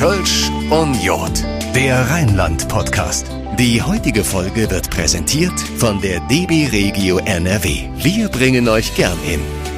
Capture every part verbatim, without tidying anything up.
Kölsch und Jod, der Rheinland-Podcast. Die heutige Folge wird präsentiert von der D B Regio N R W. Wir bringen euch gern hin.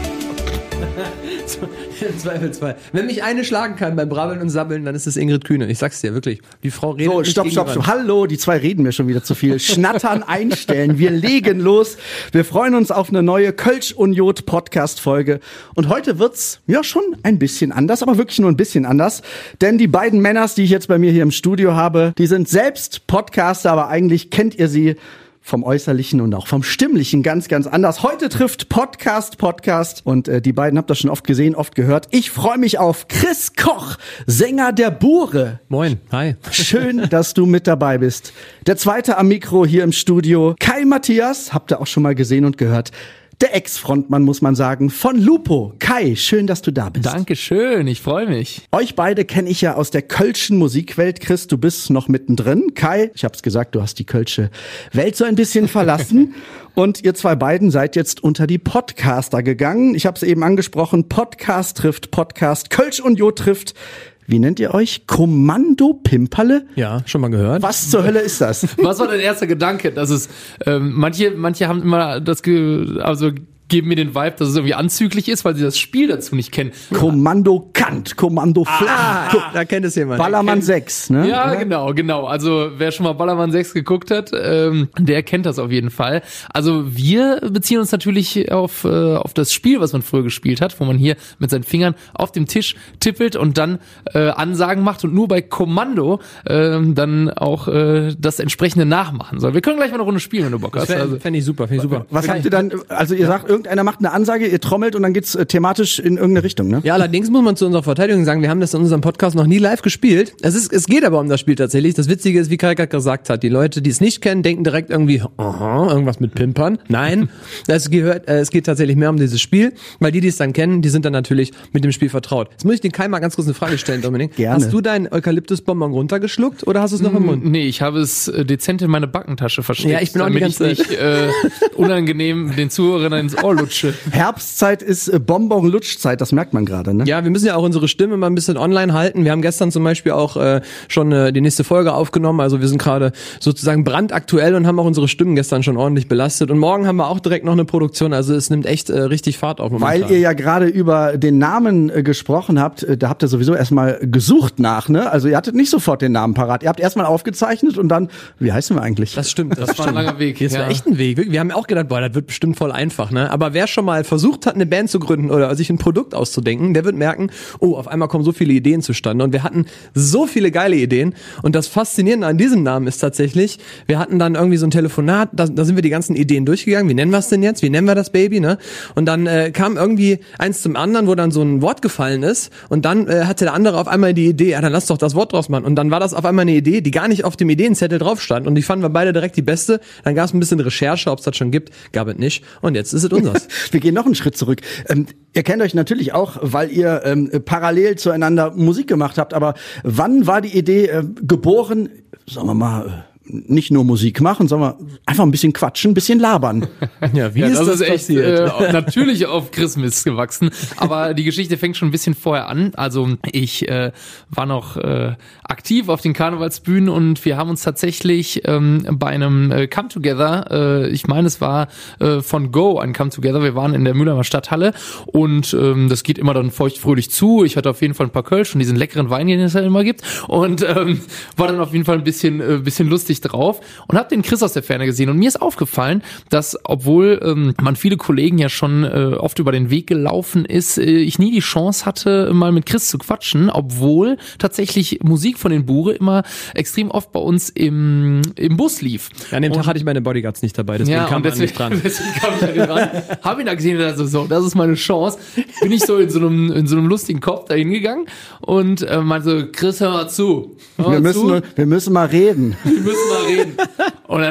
Im Zweifelsfall. Wenn mich eine schlagen kann beim Brabbeln und Sabbeln, dann ist es Ingrid Kühne. Ich sag's dir wirklich. Die Frau redet So, nicht stopp, stopp, stopp. gegenüber. Hallo, die zwei reden mir schon wieder zu viel. Schnattern einstellen. Wir legen los. Wir freuen uns auf eine neue Kölsch und Jod Podcast-Folge. Und heute wird's ja schon ein bisschen anders, aber wirklich nur ein bisschen anders. Denn die beiden Männers, die ich jetzt bei mir hier im Studio habe, die sind selbst Podcaster, aber eigentlich kennt ihr sie vom Äußerlichen und auch vom Stimmlichen ganz, ganz anders. Heute trifft Podcast, Podcast und äh, die beiden habt ihr schon oft gesehen, oft gehört. Ich freue mich auf Chris Koch, Sänger der Bure. Moin, hi. Schön, dass du mit dabei bist. Der zweite am Mikro hier im Studio, Kai Matthias, habt ihr auch schon mal gesehen und gehört. Der Ex-Frontmann, muss man sagen, von Lupo. Kai, schön, dass du da bist. Dankeschön, ich freue mich. Euch beide kenne ich ja aus der kölschen Musikwelt. Chris, du bist noch mittendrin. Kai, ich hab's gesagt, du hast die kölsche Welt so ein bisschen verlassen. Und ihr zwei beiden seid jetzt unter die Podcaster gegangen. Ich habe es eben angesprochen, Podcast trifft Podcast, Kölsch und Jod trifft. Wie nennt ihr euch? Kommando Pimperle? Ja, schon mal gehört. Was zur Hölle ist das? Was war dein erster Gedanke? Dass es, ähm, manche, manche haben immer das, ge- also geben mir den Vibe, dass es irgendwie anzüglich ist, weil sie das Spiel dazu nicht kennen. Kommando Kant, Kommando Flach. Ah, da kennt es jemand. Ballermann sechs, ne? Ja, genau, genau. Also wer schon mal Ballermann sechs geguckt hat, ähm, der kennt das auf jeden Fall. Also wir beziehen uns natürlich auf äh, auf das Spiel, was man früher gespielt hat, wo man hier mit seinen Fingern auf dem Tisch tippelt und dann äh, Ansagen macht und nur bei Kommando äh, dann auch äh, das entsprechende nachmachen soll. Wir können gleich mal eine Runde spielen, wenn du Bock hast. Fände Also, fänd ich super, fände ich super. Was habt ihr dann, also ihr sagt, irgendeiner macht eine Ansage, ihr trommelt und dann geht's äh, thematisch in irgendeine Richtung, ne? Ja, allerdings muss man zu unserer Verteidigung sagen, wir haben das in unserem Podcast noch nie live gespielt. Es ist, es geht aber um das Spiel tatsächlich. Das Witzige ist, wie Kai gerade gesagt hat, die Leute, die es nicht kennen, denken direkt irgendwie, aha, irgendwas mit Pimpern. Nein, es gehört, äh, es geht tatsächlich mehr um dieses Spiel, weil die, die es dann kennen, die sind dann natürlich mit dem Spiel vertraut. Jetzt muss ich den Kai mal ganz kurz eine Frage stellen, Dominik. Gerne. Hast du deinen Eukalyptusbonbon runtergeschluckt oder hast du es noch im Mund? Nee, ich habe es äh, dezent in meine Backentasche versteckt, Ja, ich bin auch die damit ganze ich nicht äh, unangenehm den Zuhörern ins Ohr lutsche. Herbstzeit ist äh, Bonbon-Lutschzeit, das merkt man gerade, ne? Ja, wir müssen ja auch unsere Stimme mal ein bisschen online halten. Wir haben gestern zum Beispiel auch äh, schon äh, die nächste Folge aufgenommen. Also wir sind gerade sozusagen brandaktuell und haben auch unsere Stimmen gestern schon ordentlich belastet. Und morgen haben wir auch direkt noch eine Produktion. Also es nimmt echt äh, richtig Fahrt auf momentan. Weil ihr ja gerade über den Namen äh, gesprochen habt, äh, da habt ihr sowieso erstmal gesucht nach, ne? Also ihr hattet nicht sofort den Namen parat. Ihr habt erstmal aufgezeichnet und dann, wie heißen wir eigentlich? Das stimmt, das, Das war ein langer Weg. Das war ja. echt ein Weg. Wir haben auch gedacht, boah, das wird bestimmt voll einfach, ne? Aber wer schon mal versucht hat, eine Band zu gründen oder sich ein Produkt auszudenken, der wird merken, oh, auf einmal kommen so viele Ideen zustande. Und wir hatten so viele geile Ideen. Und das Faszinierende an diesem Namen ist tatsächlich, wir hatten dann irgendwie so ein Telefonat, da, da sind wir die ganzen Ideen durchgegangen. Wie nennen wir es denn jetzt? Wie nennen wir das Baby, ne? Und dann äh, kam irgendwie eins zum anderen, wo dann so ein Wort gefallen ist. Und dann äh, hatte der andere auf einmal die Idee, ja, dann lass doch das Wort draus machen. Und dann war das auf einmal eine Idee, die gar nicht auf dem Ideenzettel drauf stand. Und die fanden wir beide direkt die beste. Dann gab es ein bisschen Recherche, ob es das schon gibt. Gab es nicht. Und jetzt ist es unseres. Wir gehen noch einen Schritt zurück. Ähm, ihr kennt euch natürlich auch, weil ihr ähm, parallel zueinander Musik gemacht habt. Aber wann war die Idee äh, geboren, sagen wir mal, äh, nicht nur Musik machen, sondern einfach ein bisschen quatschen, ein bisschen labern? Ja, wie Ja, ist das, das, ist echt passiert? äh, natürlich auf Christmas gewachsen, aber die Geschichte fängt schon ein bisschen vorher an. Also ich äh, war noch äh, aktiv auf den Karnevalsbühnen und wir haben uns tatsächlich ähm, bei einem äh, Come Together, äh, ich meine es war äh, von Go ein Come Together, wir waren in der Mühlheimer Stadthalle und ähm, das geht immer dann feuchtfröhlich zu. Ich hatte auf jeden Fall ein paar Kölsch und diesen leckeren Wein, den es ja immer gibt und ähm, war dann auf jeden Fall ein bisschen, äh, bisschen lustig drauf und habe den Chris aus der Ferne gesehen und mir ist aufgefallen, dass obwohl ähm, man viele Kollegen ja schon äh, oft über den Weg gelaufen ist, äh, ich nie die Chance hatte, mal mit Chris zu quatschen, obwohl tatsächlich Musik von den Bure immer extrem oft bei uns im im Bus lief. An dem und, Tag hatte ich meine Bodyguards nicht dabei, deswegen ja, kam und man deswegen, nicht dran. deswegen kam ich da nicht dran. Hab ihn da gesehen und dachte so, das ist meine Chance. Bin ich so in so einem in so einem lustigen Kopf da hingegangen und äh, meinte so, Chris, hör mal zu. Hör mal Wir müssen, zu. wir müssen mal reden. Wir müssen mal reden. Und dann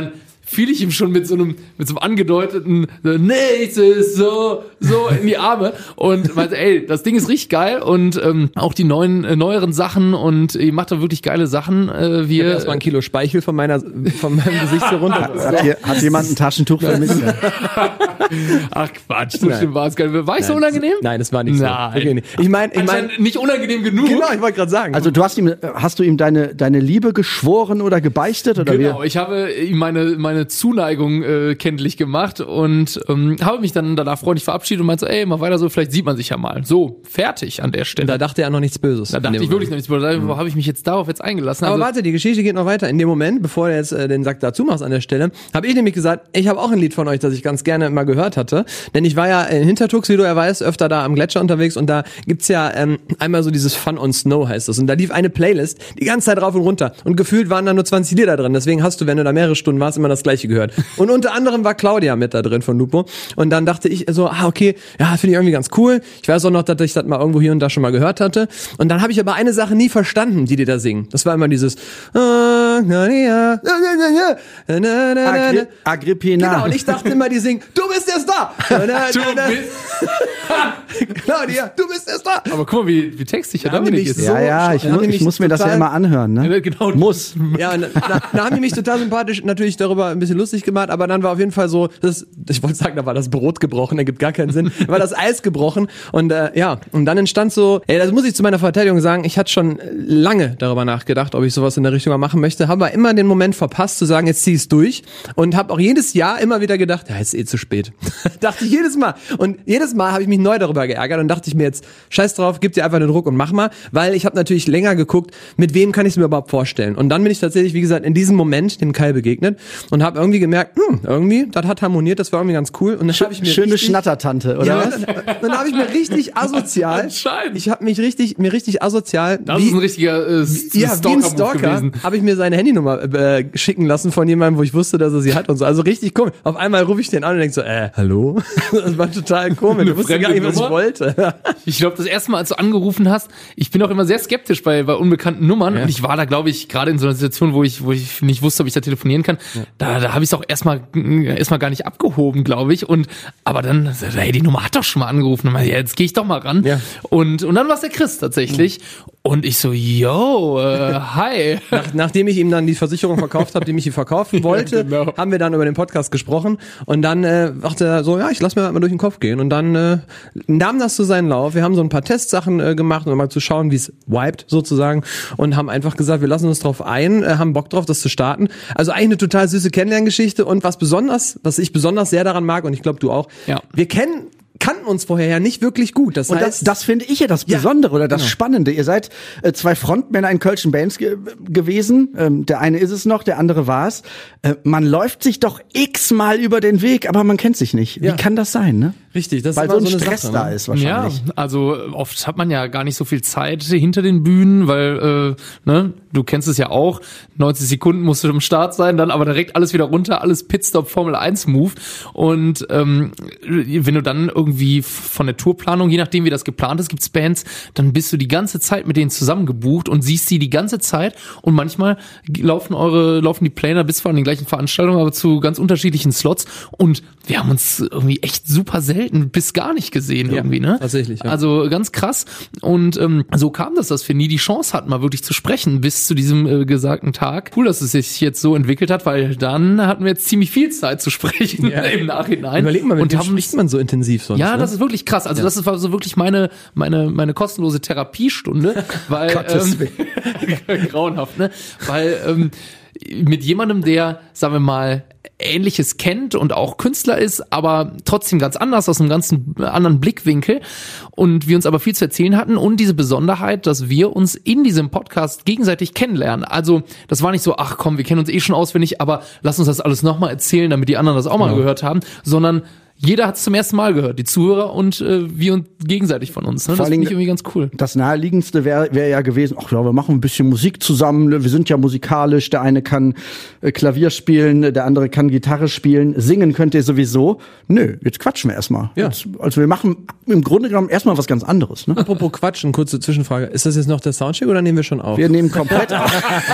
fiel ich ihm schon mit so einem, mit so einem angedeuteten, nichts ist so, so in die Arme und meinte, ey, das Ding ist richtig geil und ähm, auch die neuen, äh, neueren Sachen und ihr macht da wirklich geile Sachen. Äh, wir erstmal ein Kilo Speichel von meiner, von meinem Gesicht hier runter. Hat, hier, hat jemand ein Taschentuch vermisst? Ach Quatsch, so schlimm war es gar nicht. War ich so unangenehm? Nein, das war nicht Nein. so. Okay, nicht. Ich meine, ich meine, nicht unangenehm genug. genau, ich wollte gerade sagen. Also du hast ihm, hast du ihm deine, deine Liebe geschworen oder gebeichtet oder Genau, wie? ich habe ihm meine, meine Zuneigung äh, kenntlich gemacht und ähm, habe mich dann danach freundlich verabschiedet und meinte so, ey, mal weiter so, vielleicht sieht man sich ja mal. So, fertig an der Stelle. da dachte er noch nichts Böses. Da dachte ich wirklich noch nichts, da mhm. habe ich mich jetzt darauf jetzt eingelassen. Aber Also, warte, die Geschichte geht noch weiter. In dem Moment, bevor du jetzt äh, den Sack dazu machst an der Stelle, habe ich nämlich gesagt, ich habe auch ein Lied von euch, das ich ganz gerne mal gehört hatte. Denn ich war ja in Hintertux, wie du ja weißt, öfter da am Gletscher unterwegs und da gibt's ja ähm, einmal so dieses Fun on Snow heißt das. Und da lief eine Playlist die ganze Zeit rauf und runter. Und gefühlt waren da nur zwanzig Lieder drin. Deswegen hast du, wenn du da mehrere Stunden warst, immer das Gleiche gehört. Und unter anderem war Claudia mit da drin von Lupo. Und dann dachte ich so, ah okay, ja, finde ich irgendwie ganz cool. Ich weiß auch noch, dass ich das mal irgendwo hier und da schon mal gehört hatte. Und dann habe ich aber eine Sache nie verstanden, die die da singen. Das war immer dieses Agri- Agrippina. Genau, und ich dachte immer, die singen, du bist der Star. du bist, Claudia, du bist der Star. aber guck mal, wie, wie textig er Da haben die Dominik mich ist. so- Ja, ja, ich, Dann mu haben die ich mich muss mir das ja total- immer anhören, ne? Ja, genau. Muss. Ja, und da, da haben die mich total sympathisch natürlich darüber ein bisschen lustig gemacht, aber dann war auf jeden Fall so, das, ich wollte sagen, da war das Brot gebrochen, ergibt gar keinen Sinn, war das Eis gebrochen und äh, ja, und dann entstand so, ey, das muss ich zu meiner Verteidigung sagen, ich hatte schon lange darüber nachgedacht, ob ich sowas in der Richtung mal machen möchte, habe aber immer den Moment verpasst zu sagen, jetzt zieh ich's durch und habe auch jedes Jahr immer wieder gedacht, ja, ist eh zu spät. Dachte ich jedes Mal und jedes Mal habe ich mich neu darüber geärgert und dachte ich mir jetzt, scheiß drauf, gib dir einfach den Druck und mach mal, weil ich habe natürlich länger geguckt, mit wem kann ich es mir überhaupt vorstellen. Und dann bin ich tatsächlich, wie gesagt, in diesem Moment dem Kai begegnet und habe irgendwie gemerkt, hm, irgendwie, das hat harmoniert, das war irgendwie ganz cool. Und dann habe ich mir Schöne richtig, Schnattertante, oder ja, was? dann, dann habe ich mir richtig asozial, Anscheinend. ich habe mich richtig, mir richtig asozial, Das ist ein richtiger äh, ja, wie ein Stalker-Move Stalker gewesen. habe ich mir seine Handynummer äh, schicken lassen von jemandem, wo ich wusste, dass er sie hat und so. Also richtig komisch. Auf einmal rufe ich den an und denk so, äh, hallo? Das war total komisch. Ich wusste gar nicht, was ich Nummer? wollte. Ich glaube, das erste Mal, als du angerufen hast, ich bin auch immer sehr skeptisch bei, bei unbekannten Nummern Ja. und ich war da, glaube ich, gerade in so einer Situation, wo ich, wo ich nicht wusste, ob ich da telefonieren kann. Ja. Da, da habe ich es auch erstmal erstmal gar nicht abgehoben, glaube ich. Und aber dann, hey, die Nummer hat doch schon mal angerufen. Und meinte, ja, jetzt gehe ich doch mal ran. Ja. Und und dann war es der Chris tatsächlich. Mhm. Und ich so, yo, äh, hi. Nach, nachdem ich ihm dann die Versicherung verkauft habe, die mich hier verkaufen wollte, Ja, genau. haben wir dann über den Podcast gesprochen und dann äh, dachte er so, ja, ich lass mir mal durch den Kopf gehen und dann äh, nahm das so seinen Lauf. Wir haben so ein paar Testsachen äh, gemacht, um mal zu schauen, wie es vibet sozusagen und haben einfach gesagt, wir lassen uns drauf ein, äh, haben Bock drauf, das zu starten. Also eigentlich eine total süße Kennenlerngeschichte und was besonders, was ich besonders sehr daran mag und ich glaube du auch, Ja. wir kennen kannten uns vorher ja nicht wirklich gut. Das Und das, heißt, das finde ich ja das Ja, Besondere oder das genau. Spannende. Ihr seid äh, zwei Frontmänner in Kölschen Bands ge gewesen. Ähm, der eine ist es noch, der andere war es. Äh, man läuft sich doch x-mal über den Weg, aber man kennt sich nicht. Ja. Wie kann das sein, ne? richtig, das Weil ist so immer ein so eine Stress Sache, da ne? ist wahrscheinlich. Ja, also oft hat man ja gar nicht so viel Zeit hinter den Bühnen, weil, äh, ne, du kennst es ja auch, neunzig Sekunden musst du am Start sein, dann aber direkt alles wieder runter, alles Pitstop Formel eins Move und ähm, wenn du dann irgendwie von der Tourplanung, je nachdem wie das geplant ist, gibt's Bands, dann bist du die ganze Zeit mit denen zusammengebucht und siehst sie die ganze Zeit und manchmal laufen eure, laufen die Planer bis vor an den gleichen Veranstaltungen, aber zu ganz unterschiedlichen Slots und wir haben uns irgendwie echt super selten bis gar nicht gesehen Ja, irgendwie, ne? tatsächlich, ja. Also ganz krass und ähm, so kam das, dass wir nie die Chance hatten, mal wirklich zu sprechen bis zu diesem äh, gesagten Tag. Cool, dass es sich jetzt so entwickelt hat, weil dann hatten wir jetzt ziemlich viel Zeit zu sprechen Ja. im Nachhinein. Überleg mal, mit und wem haben spricht man so intensiv sonst, ja, ne? das ist wirklich krass. Also das war so wirklich meine meine meine kostenlose Therapiestunde, weil Gottes ähm, grauenhaft, ne? Weil ähm, mit jemandem, der, sagen wir mal, Ähnliches kennt und auch Künstler ist, aber trotzdem ganz anders, aus einem ganz anderen Blickwinkel und wir uns aber viel zu erzählen hatten und diese Besonderheit, dass wir uns in diesem Podcast gegenseitig kennenlernen. Also das war nicht so, ach komm, wir kennen uns eh schon auswendig, aber lass uns das alles nochmal erzählen, damit die anderen das auch mal Genau. gehört haben, sondern jeder hat es zum ersten Mal gehört, die Zuhörer und äh, wir und gegenseitig von uns. Ne? Das finde ich irgendwie ganz cool. Das Naheliegendste wäre wär ja gewesen, ach ja, wir machen ein bisschen Musik zusammen, wir sind ja musikalisch, der eine kann äh, Klavier spielen, der andere kann Gitarre spielen, singen könnt ihr sowieso. Nö, jetzt quatschen wir erstmal. Ja. Jetzt, also wir machen im Grunde genommen erstmal was ganz anderes. Ne? Apropos Quatschen, kurze Zwischenfrage. Ist das jetzt noch der Soundcheck oder nehmen wir schon auf? Wir nehmen komplett auf.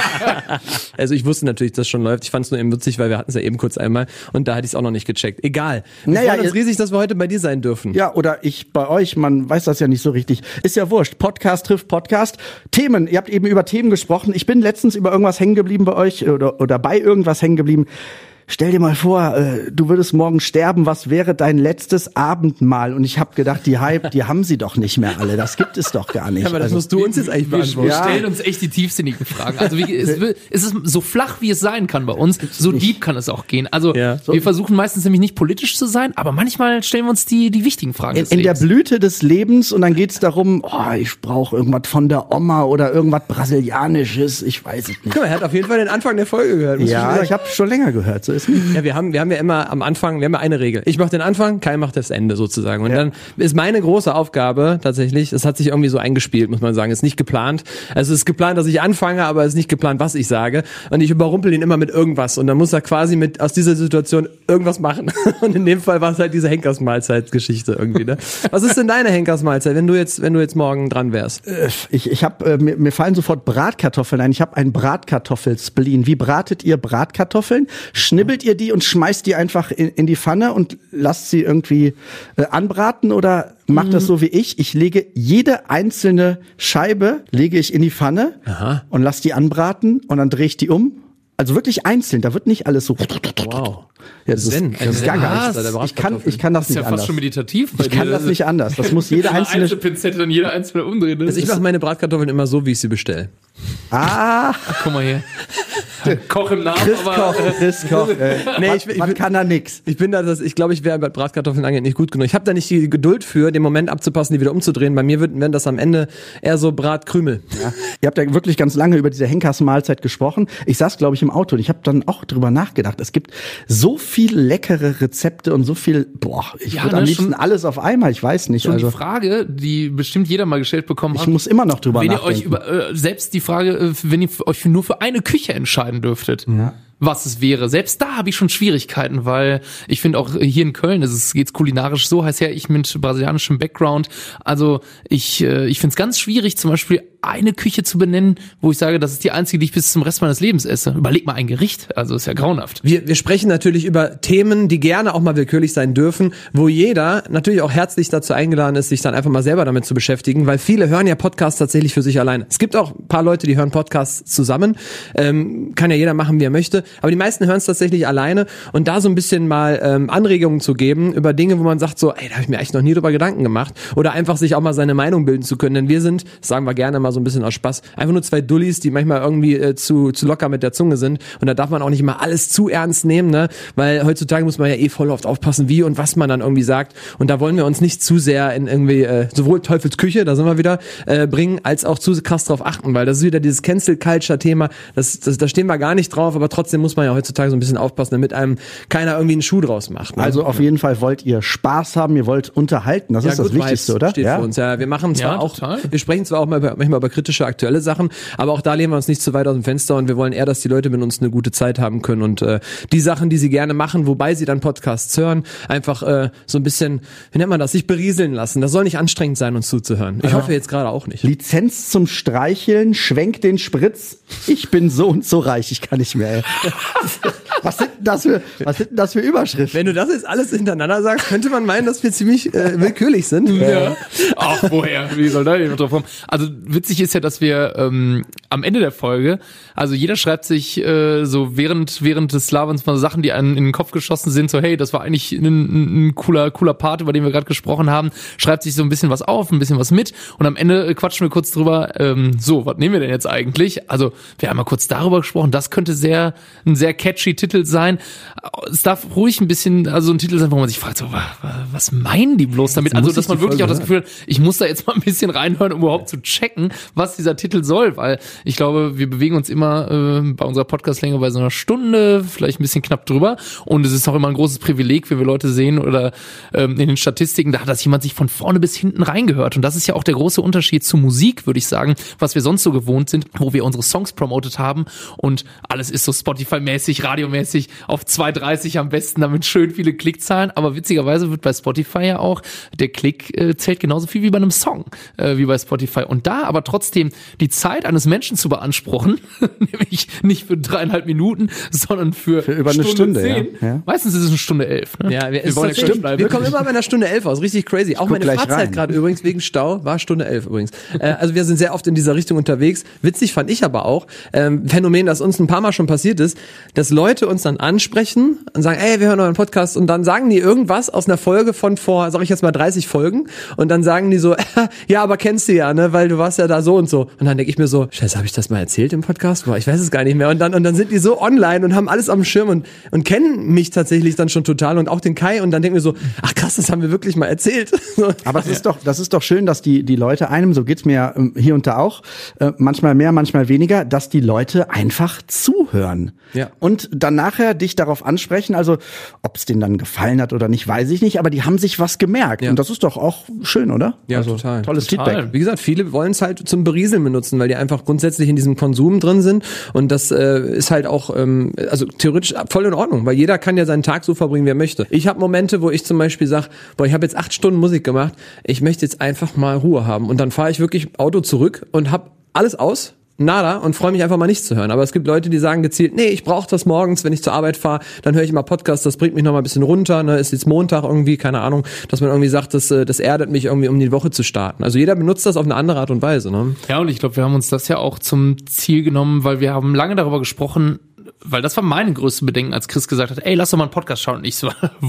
Also ich wusste natürlich, dass das schon läuft. Ich fand es nur eben witzig, weil wir hatten es ja eben kurz einmal und da hatte ich es auch noch nicht gecheckt. Egal. Wir Naja, freuen uns ihr- riesig, dass wir heute bei dir sein dürfen. Ja, oder ich bei euch, man weiß das ja nicht so richtig. Ist ja wurscht. Podcast trifft Podcast. Themen, ihr habt eben über Themen gesprochen. Ich bin letztens über irgendwas hängen geblieben bei euch oder, oder bei irgendwas hängen geblieben. Stell dir mal vor, äh, du würdest morgen sterben, was wäre dein letztes Abendmahl? Und ich habe gedacht, die Hype, die haben sie doch nicht mehr alle. Das gibt es doch gar nicht. Ja, aber das Also, musst du uns jetzt eigentlich Wir, beantworten. wir Ja. stellen uns echt die tiefsinnigen Fragen. Also wie, es, will- es ist so flach, wie es sein kann bei uns, so deep kann es auch gehen. Also Ja. wir versuchen meistens nämlich nicht politisch zu sein, aber manchmal stellen wir uns die, die wichtigen Fragen in, des in der Lebens. Blüte des Lebens und dann geht's darum, oh, ich brauche irgendwas von der Oma oder irgendwas Brasilianisches, ich weiß es nicht. Guck mal, er hat auf jeden Fall den Anfang der Folge gehört. muss Ja, schon ich sagen. habe schon länger gehört, so ist nicht. Ja, wir haben, wir haben ja immer am Anfang, wir haben ja eine Regel. Ich mache den Anfang, Kai macht das Ende sozusagen. Und Ja. dann ist meine große Aufgabe tatsächlich, das hat sich irgendwie so eingespielt, muss man sagen, ist nicht geplant. Also es ist geplant, dass ich anfange, aber es ist nicht geplant, was ich sage. Und ich überrumpel ihn immer mit irgendwas. Und dann muss er quasi mit aus dieser Situation irgendwas machen. Und in dem Fall war es halt diese Henkersmahlzeit-Geschichte irgendwie. Ne? Was ist denn deine Henkersmahlzeit, wenn du jetzt, wenn du jetzt morgen dran wärst? Ich, ich hab, äh, mir, mir fallen sofort Bratkartoffeln ein. Ich habe einen Bratkartoffelspleen. Wie bratet ihr Bratkartoffeln? Schnibbelt ihr die und schmeißt die einfach in, in die Pfanne und lasst sie irgendwie äh, anbraten oder macht das so wie ich? Ich lege jede einzelne Scheibe lege ich in die Pfanne Aha. und lass die anbraten und dann drehe ich die um. Also wirklich einzeln, da wird nicht alles so. Wow. Ja, das ist, Zen, das ist gar ein gar Zen, nichts. der Ich kann, ich kann das Das ist ja nicht fast anders. schon meditativ bei Ich kann dir. das nicht anders. Das muss jede Eine einzelne. Einzelpinzette dann jeder einzelne umdrehen. Das Also ich ist- mache meine Bratkartoffeln immer so, wie ich sie bestelle. Ah, Guck mal hier. Koch im Namen, Chris aber Koch, Chris Koch. Äh, Nee, was, ich- ich was will- kann da nix? Ich bin da, das, ich glaube, ich wäre bei Bratkartoffeln angeht nicht gut genug. Ich habe da nicht die Geduld für, den Moment abzupassen, die wieder umzudrehen. Bei mir wird, werden das am Ende eher so Bratkrümel. Ja. Ihr habt ja wirklich ganz lange über diese Henkersmahlzeit gesprochen. Ich saß, glaube ich, im Auto und ich habe dann auch drüber nachgedacht. Es gibt so viele leckere Rezepte und so viel, boah, ich Ja, würde ne, am liebsten schon- alles auf einmal, ich weiß nicht. schon Also die Frage, die bestimmt jeder mal gestellt bekommen ich hat. muss immer noch drüber wenn ihr nachdenken. euch über äh, selbst die Frage, äh, wenn ihr für euch nur für eine Küche entscheiden dürftet, was es wäre. Selbst da habe ich schon Schwierigkeiten, weil ich finde auch hier in Köln ist es geht's kulinarisch so, heißt ja ich mit brasilianischem Background. Also ich äh, ich finde es ganz schwierig, zum Beispiel eine Küche zu benennen, wo ich sage, das ist die einzige, die ich bis zum Rest meines Lebens esse. Überleg mal ein Gericht, also ist ja grauenhaft. Wir, wir sprechen natürlich über Themen, die gerne auch mal willkürlich sein dürfen, wo jeder natürlich auch herzlich dazu eingeladen ist, sich dann einfach mal selber damit zu beschäftigen, weil viele hören ja Podcasts tatsächlich für sich alleine. Es gibt auch ein paar Leute, die hören Podcasts zusammen, ähm, kann ja jeder machen, wie er möchte, aber die meisten hören es tatsächlich alleine und da so ein bisschen mal ähm, Anregungen zu geben über Dinge, wo man sagt so, ey, da habe ich mir echt noch nie drüber Gedanken gemacht oder einfach sich auch mal seine Meinung bilden zu können, denn wir sind, das sagen wir gerne mal so ein bisschen aus Spaß, einfach nur zwei Dullis, die manchmal irgendwie äh, zu zu locker mit der Zunge sind und da darf man auch nicht immer alles zu ernst nehmen, ne, weil heutzutage muss man ja eh voll oft aufpassen, wie und was man dann irgendwie sagt und da wollen wir uns nicht zu sehr in irgendwie äh, sowohl Teufels Küche, da sind wir wieder, äh, bringen, als auch zu krass drauf achten, weil das ist wieder dieses Cancel-Culture-Thema, das, das, da stehen wir gar nicht drauf, aber trotzdem muss man ja heutzutage so ein bisschen aufpassen, damit einem keiner irgendwie einen Schuh draus macht. Ne? Also auf jeden Fall wollt ihr Spaß haben, ihr wollt unterhalten, das Ja, ist das Good Wichtigste, Vibes oder? steht Ja? für uns. Ja, wir machen zwar Ja, auch, total. wir sprechen zwar auch mal über, manchmal über kritische aktuelle Sachen, aber auch da lehnen wir uns nicht zu weit aus dem Fenster und wir wollen eher, dass die Leute mit uns eine gute Zeit haben können und äh, die Sachen, die sie gerne machen, wobei sie dann Podcasts hören, einfach äh, so ein bisschen, wie nennt man das, sich berieseln lassen. Das soll nicht anstrengend sein, uns zuzuhören. Ich hoffe jetzt gerade auch nicht. Lizenz zum Streicheln, schwenk den Spritz. Ich bin so und so reich, ich kann nicht mehr. Ey. Was sind denn das für, was sind denn das für Überschriften? Wenn du das jetzt alles hintereinander sagst, könnte man meinen, dass wir ziemlich äh, willkürlich sind. Ja. Ach, woher? Wie soll da jemand drauf kommen? Also witzig ist ja, dass wir ähm, am Ende der Folge, also jeder schreibt sich äh, so während während des Laberns mal Sachen, die einem in den Kopf geschossen sind, so hey, das war eigentlich ein, ein, ein cooler cooler Part, über den wir gerade gesprochen haben, schreibt sich so ein bisschen was auf, ein bisschen was mit und am Ende quatschen wir kurz drüber, ähm, so, was nehmen wir denn jetzt eigentlich? Also wir haben mal kurz darüber gesprochen, das könnte sehr ein sehr catchy Titel sein. Es darf ruhig ein bisschen, also ein Titel sein, wo man sich fragt, so, was meinen die bloß damit? Also, dass man wirklich auch das Gefühl hat, ich muss da jetzt mal ein bisschen reinhören, um überhaupt zu checken, was dieser Titel soll, weil ich glaube, wir bewegen uns immer äh, bei unserer Podcastlänge bei so einer Stunde, vielleicht ein bisschen knapp drüber, und es ist auch immer ein großes Privileg, wenn wir Leute sehen oder ähm, in den Statistiken, da hat das jemand sich von vorne bis hinten reingehört, und das ist ja auch der große Unterschied zu Musik, würde ich sagen, was wir sonst so gewohnt sind, wo wir unsere Songs promotet haben und alles ist so Spotify-mäßig, radiomäßig auf zwei dreißig am besten, damit schön viele Klickzahlen, aber witzigerweise wird bei Spotify ja auch der Klick äh, zählt genauso viel wie bei einem Song, äh, wie bei Spotify, und da aber trotzdem die Zeit eines Menschen zu beanspruchen, nämlich nicht für dreieinhalb Minuten, sondern für, für über Stunde eine Stunde, zehn. Ja. Ja. Meistens ist es eine Stunde elf. Ne? Ja, wir, wir, wollen ja stimmt, wir kommen immer bei einer Stunde elf aus, richtig crazy. Auch meine gleich Fahrzeit rein. gerade übrigens wegen Stau war Stunde elf übrigens. Äh, also wir sind sehr oft in dieser Richtung unterwegs. Witzig fand ich aber auch, ähm, Phänomen, das uns ein paar Mal schon passiert ist, dass Leute uns dann ansprechen und sagen, ey, wir hören euren Podcast, und dann sagen die irgendwas aus einer Folge von vor, sag ich jetzt mal dreißig Folgen, und dann sagen die so, ja, aber kennst du ja, ne, weil du warst ja da so und so. Und dann denke ich mir so, Scheiße, habe ich das mal erzählt im Podcast? Boah, ich weiß es gar nicht mehr. Und dann und dann sind die so online und haben alles am Schirm und und kennen mich tatsächlich dann schon total und auch den Kai, und dann denken wir so, ach krass, das haben wir wirklich mal erzählt. Aber es ist doch, das ist doch schön, dass die die Leute einem, so geht's mir ja ähm, hier und da auch, äh, manchmal mehr, manchmal weniger, dass die Leute einfach zuhören. Ja. Und dann nachher dich darauf ansprechen, also ob es denen dann gefallen hat oder nicht, weiß ich nicht, aber die haben sich was gemerkt. Ja. Und das ist doch auch schön, oder? Ja, also, total. Tolles Total. Feedback. Wie gesagt, viele wollen es halt zum Berieseln benutzen, weil die einfach grundsätzlich in diesem Konsum drin sind, und das äh, ist halt auch, ähm, also theoretisch voll in Ordnung, weil jeder kann ja seinen Tag so verbringen, wie er möchte. Ich habe Momente, wo ich zum Beispiel sage, boah, ich habe jetzt acht Stunden Musik gemacht, ich möchte jetzt einfach mal Ruhe haben, und dann fahre ich wirklich Auto zurück und hab alles aus, nada, und freue mich einfach mal nichts zu hören. Aber es gibt Leute, die sagen gezielt, nee, ich brauche das morgens, wenn ich zur Arbeit fahre, dann höre ich immer Podcast, das bringt mich noch mal ein bisschen runter, ne, ist jetzt Montag irgendwie, keine Ahnung, dass man irgendwie sagt, das, das erdet mich irgendwie, um die Woche zu starten. Also jeder benutzt das auf eine andere Art und Weise, ne? Ja, und ich glaube, wir haben uns das ja auch zum Ziel genommen, weil wir haben lange darüber gesprochen, weil das war meine größte Bedenken, als Chris gesagt hat, ey, lass doch mal einen Podcast schauen. Und ich so,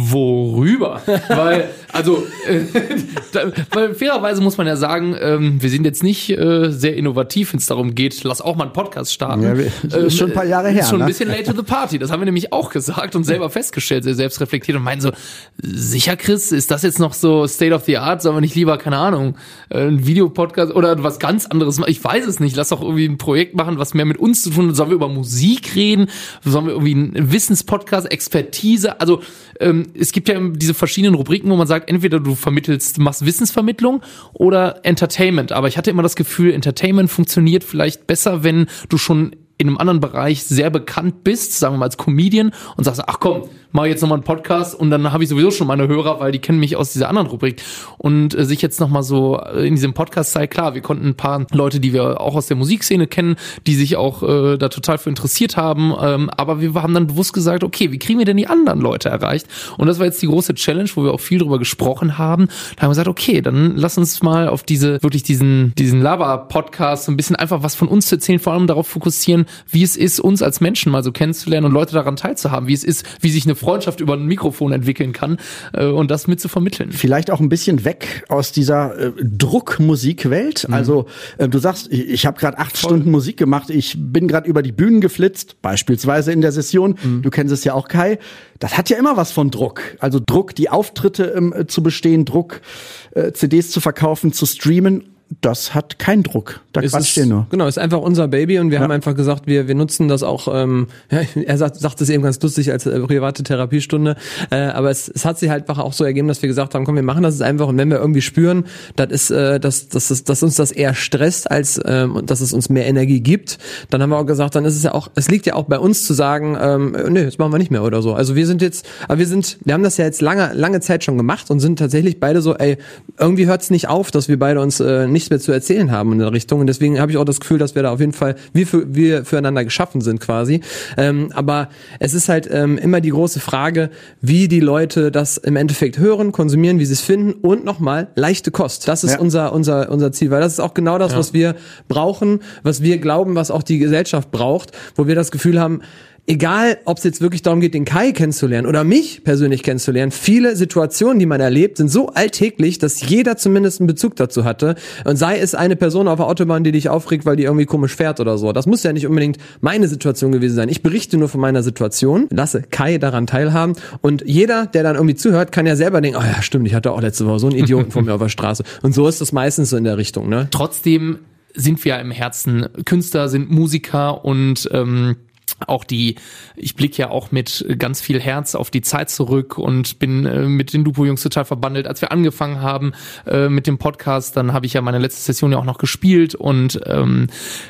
worüber? weil, also, äh, da, weil fairerweise muss man ja sagen, ähm, wir sind jetzt nicht äh, sehr innovativ, wenn es darum geht, lass auch mal einen Podcast starten. Ja, das ist schon ein paar Jahre her. Ist schon ne? ein bisschen late to the party. Das haben wir nämlich auch gesagt und selber festgestellt, sehr selbst reflektiert und meinen so, sicher, Chris, ist das jetzt noch so State of the Art? Sollen wir nicht lieber, keine Ahnung, ein Videopodcast oder was ganz anderes machen? Ich weiß es nicht. Lass doch irgendwie ein Projekt machen, was mehr mit uns zu tun hat. Sollen wir über Musik reden? Sollen wir irgendwie einen Wissenspodcast, Expertise? Also ähm, es gibt ja diese verschiedenen Rubriken, wo man sagt, entweder du vermittelst, machst Wissensvermittlung oder Entertainment. Aber ich hatte immer das Gefühl, Entertainment funktioniert vielleicht besser, wenn du schon in einem anderen Bereich sehr bekannt bist, sagen wir mal als Comedian, und sagst, ach komm, mach jetzt nochmal einen Podcast, und dann habe ich sowieso schon meine Hörer, weil die kennen mich aus dieser anderen Rubrik. Und äh, sich jetzt nochmal so in diesem Podcast sei, klar, wir konnten ein paar Leute, die wir auch aus der Musikszene kennen, die sich auch äh, da total für interessiert haben, ähm, aber wir haben dann bewusst gesagt, okay, wie kriegen wir denn die anderen Leute erreicht? Und das war jetzt die große Challenge, wo wir auch viel drüber gesprochen haben. Da haben wir gesagt, okay, dann lass uns mal auf diese, wirklich diesen, diesen Laber-Podcast so ein bisschen einfach was von uns zu erzählen, vor allem darauf fokussieren, wie es ist, uns als Menschen mal so kennenzulernen und Leute daran teilzuhaben, wie es ist, wie sich eine Freundschaft über ein Mikrofon entwickeln kann, äh, und das mit zu vermitteln. Vielleicht auch ein bisschen weg aus dieser äh, Druckmusikwelt. Mhm. Also äh, du sagst, ich, ich habe gerade acht Voll. Stunden Musik gemacht, ich bin gerade über die Bühnen geflitzt, beispielsweise in der Session. Mhm. Du kennst es ja auch, Kai. Das hat ja immer was von Druck. Also Druck, die Auftritte ähm, zu bestehen, Druck, äh, C Ds zu verkaufen, zu streamen. Das hat keinen Druck. Da quatscht ihr nur. Genau, ist einfach unser Baby, und wir ja. haben einfach gesagt, wir wir nutzen das auch, ähm, ja, er sagt, sagt es eben ganz lustig als äh, private Therapiestunde, äh, aber es, es hat sich halt einfach auch so ergeben, dass wir gesagt haben, komm, wir machen das jetzt einfach, und wenn wir irgendwie spüren, das ist, äh, dass, dass, dass, dass uns das eher stresst, als ähm, dass es uns mehr Energie gibt, dann haben wir auch gesagt, dann ist es ja auch, es liegt ja auch bei uns zu sagen, ähm, nee, das machen wir nicht mehr oder so. Also wir sind jetzt, aber wir sind, wir haben das ja jetzt lange, lange Zeit schon gemacht und sind tatsächlich beide so, ey, irgendwie hört es nicht auf, dass wir beide uns äh, nicht nichts mehr zu erzählen haben in der Richtung, und deswegen habe ich auch das Gefühl, dass wir da auf jeden Fall wir für wir füreinander geschaffen sind quasi. Ähm, aber es ist halt ähm, immer die große Frage, wie die Leute das im Endeffekt hören, konsumieren, wie sie es finden, und nochmal leichte Kost. Das ist ja. unser unser unser Ziel, weil das ist auch genau das, ja. was wir brauchen, was wir glauben, was auch die Gesellschaft braucht, wo wir das Gefühl haben, egal, ob es jetzt wirklich darum geht, den Kai kennenzulernen oder mich persönlich kennenzulernen, viele Situationen, die man erlebt, sind so alltäglich, dass jeder zumindest einen Bezug dazu hatte. Und sei es eine Person auf der Autobahn, die dich aufregt, weil die irgendwie komisch fährt oder so. Das muss ja nicht unbedingt meine Situation gewesen sein. Ich berichte nur von meiner Situation, lasse Kai daran teilhaben und jeder, der dann irgendwie zuhört, kann ja selber denken, oh ja, stimmt, ich hatte auch letzte Woche so einen Idioten vor mir auf der Straße. Und so ist das meistens so in der Richtung, ne? Trotzdem sind wir im Herzen Künstler, sind Musiker und ähm, auch die, ich blicke ja auch mit ganz viel Herz auf die Zeit zurück und bin äh, mit den Lupo-Jungs total verbandelt. Als wir angefangen haben äh, mit dem Podcast, dann habe ich ja meine letzte Session ja auch noch gespielt und ähm,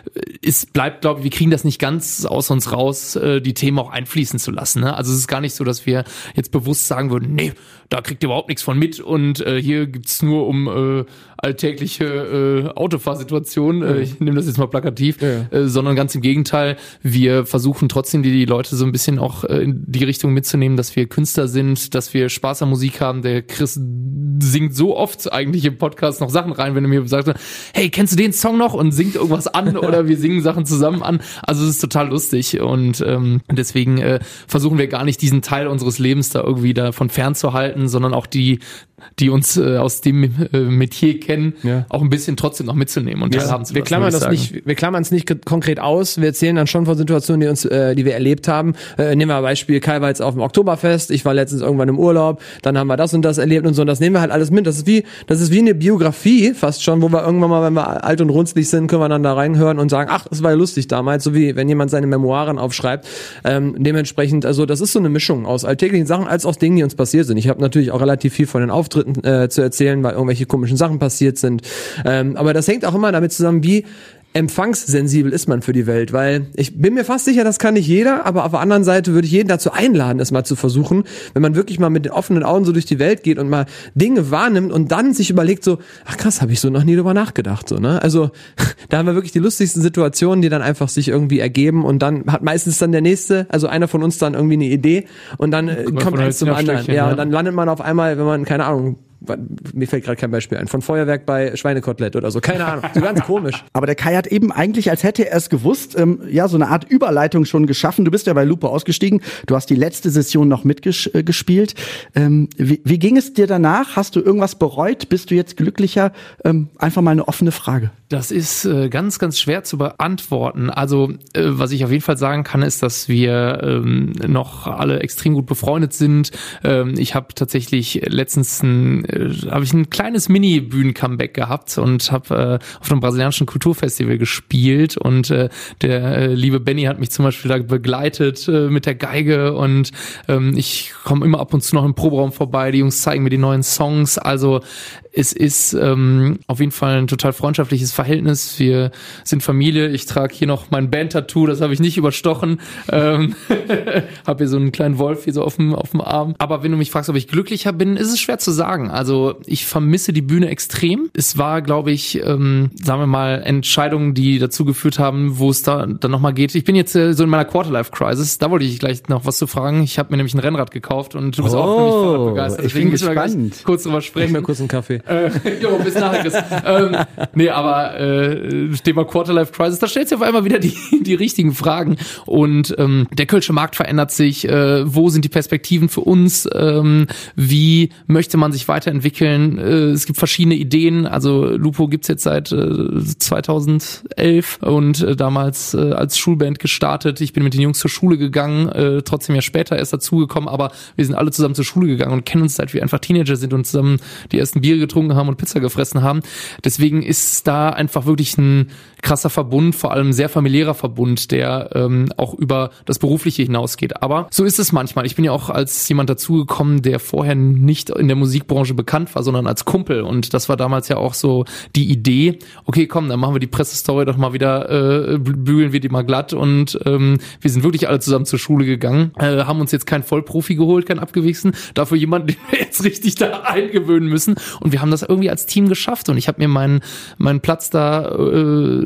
es bleibt, glaube ich, wir kriegen das nicht ganz aus uns raus, äh, die Themen auch einfließen zu lassen. Ne? Also es ist gar nicht so, dass wir jetzt bewusst sagen würden, nee, da kriegt ihr überhaupt nichts von mit und äh, hier gibt's nur um äh, alltägliche äh, Autofahrsituationen, äh, ich nehme das jetzt mal plakativ, ja. äh, sondern ganz im Gegenteil, wir versuchen trotzdem die, die Leute so ein bisschen auch äh, in die Richtung mitzunehmen, dass wir Künstler sind, dass wir Spaß an Musik haben. Der Chris singt so oft eigentlich im Podcast noch Sachen rein, wenn er mir sagt, hey, kennst du den Song noch? Und singt irgendwas an oder wir singen Sachen zusammen an. Also es ist total lustig und ähm, deswegen äh, versuchen wir gar nicht diesen Teil unseres Lebens da irgendwie davon fernzuhalten, sondern auch die die uns äh, aus dem äh, Metier kennen, ja. auch ein bisschen trotzdem noch mitzunehmen und ja. teilhaben zu wir lassen, klammern das nicht, wir klammern es nicht konkret aus. Wir erzählen dann schon von Situationen, die uns, äh, die wir erlebt haben. Äh, nehmen wir ein Beispiel: Kai war jetzt auf dem Oktoberfest, ich war letztens irgendwann im Urlaub, dann haben wir das und das erlebt und so. Und das nehmen wir halt alles mit. Das ist wie, das ist wie eine Biografie fast schon, wo wir irgendwann mal, wenn wir alt und runzlig sind, können wir dann da reinhören und sagen, ach, es war ja lustig damals, so wie wenn jemand seine Memoiren aufschreibt. Ähm, dementsprechend, also das ist so eine Mischung aus alltäglichen Sachen als auch Dingen, die uns passiert sind. Ich habe natürlich auch relativ viel von den Auftritten äh, zu erzählen, weil irgendwelche komischen Sachen passiert sind. Ähm, aber das hängt auch immer damit zusammen, wie empfangssensibel ist man für die Welt, weil ich bin mir fast sicher, das kann nicht jeder, aber auf der anderen Seite würde ich jeden dazu einladen, es mal zu versuchen, wenn man wirklich mal mit den offenen Augen so durch die Welt geht und mal Dinge wahrnimmt und dann sich überlegt so, ach krass, habe ich so noch nie drüber nachgedacht, so, ne? Also, da haben wir wirklich die lustigsten Situationen, die dann einfach sich irgendwie ergeben und dann hat meistens dann der nächste, also einer von uns dann irgendwie eine Idee und dann äh, kommt eins zum anderen. Ja, und dann landet man auf einmal, wenn man, keine Ahnung, mir fällt gerade kein Beispiel ein, von Feuerwerk bei Schweinekotelett oder so, keine Ahnung, so ganz komisch. Aber der Kai hat eben eigentlich, als hätte er es gewusst, ähm, ja, so eine Art Überleitung schon geschaffen. Du bist ja bei Lupo ausgestiegen, du hast die letzte Session noch mitgespielt. Ähm, wie, wie ging es dir danach? Hast du irgendwas bereut? Bist du jetzt glücklicher? Ähm, einfach mal eine offene Frage. Das ist äh, ganz, ganz schwer zu beantworten. Also, äh, was ich auf jeden Fall sagen kann, ist, dass wir ähm, noch alle extrem gut befreundet sind. Ähm, ich habe tatsächlich letztens ein habe ich ein kleines Mini-Bühnen-Comeback gehabt und habe äh, auf einem brasilianischen Kulturfestival gespielt und äh, der äh, liebe Benny hat mich zum Beispiel da begleitet äh, mit der Geige und ähm, ich komme immer ab und zu noch im Proberaum vorbei, die Jungs zeigen mir die neuen Songs, also es ist ähm, auf jeden Fall ein total freundschaftliches Verhältnis. Wir sind Familie. Ich trage hier noch mein Band-Tattoo, das habe ich nicht überstochen. Ähm, habe hier so einen kleinen Wolf hier so auf dem, auf dem Arm. Aber wenn du mich fragst, ob ich glücklicher bin, ist es schwer zu sagen. Also ich vermisse die Bühne extrem. Es war, glaube ich, ähm, sagen wir mal, Entscheidungen, die dazu geführt haben, wo es da dann nochmal geht. Ich bin jetzt äh, so in meiner Quarterlife-Crisis. Da wollte ich gleich noch was zu fragen. Ich habe mir nämlich ein Rennrad gekauft und du bist oh, auch für mich Fahrradbegeistert. Deswegen müssen wir gleich kurz drüber sprechen. Mir kurz einen Kaffee. Äh, jo, bis nachher, Chris. ähm, nee, aber äh, Thema Quarterlife Crisis, da stellt sich auf einmal wieder die, die richtigen Fragen. Und ähm, der Kölsche Markt verändert sich. Äh, wo sind die Perspektiven für uns? Ähm, wie möchte man sich weiterentwickeln? Äh, es gibt verschiedene Ideen. Also Lupo gibt's jetzt seit äh, zweitausendelf und äh, damals äh, als Schulband gestartet. Ich bin mit den Jungs zur Schule gegangen, äh, trotzdem ja später erst dazugekommen, aber wir sind alle zusammen zur Schule gegangen und kennen uns, seit wir einfach Teenager sind und zusammen die ersten Biere getrunken haben und Pizza gefressen haben. Deswegen ist da einfach wirklich ein krasser Verbund, vor allem ein sehr familiärer Verbund, der ähm, auch über das Berufliche hinausgeht. Aber so ist es manchmal. Ich bin ja auch als jemand dazugekommen, der vorher nicht in der Musikbranche bekannt war, sondern als Kumpel. Und das war damals ja auch so die Idee, okay, komm, dann machen wir die Pressestory doch mal wieder, äh, bügeln wir die mal glatt. Und ähm, wir sind wirklich alle zusammen zur Schule gegangen, äh, haben uns jetzt keinen Vollprofi geholt, keinen abgewichsen, dafür jemanden, den wir jetzt richtig da eingewöhnen müssen. Und wir haben das irgendwie als Team geschafft. Und ich habe mir meinen meinen Platz da äh,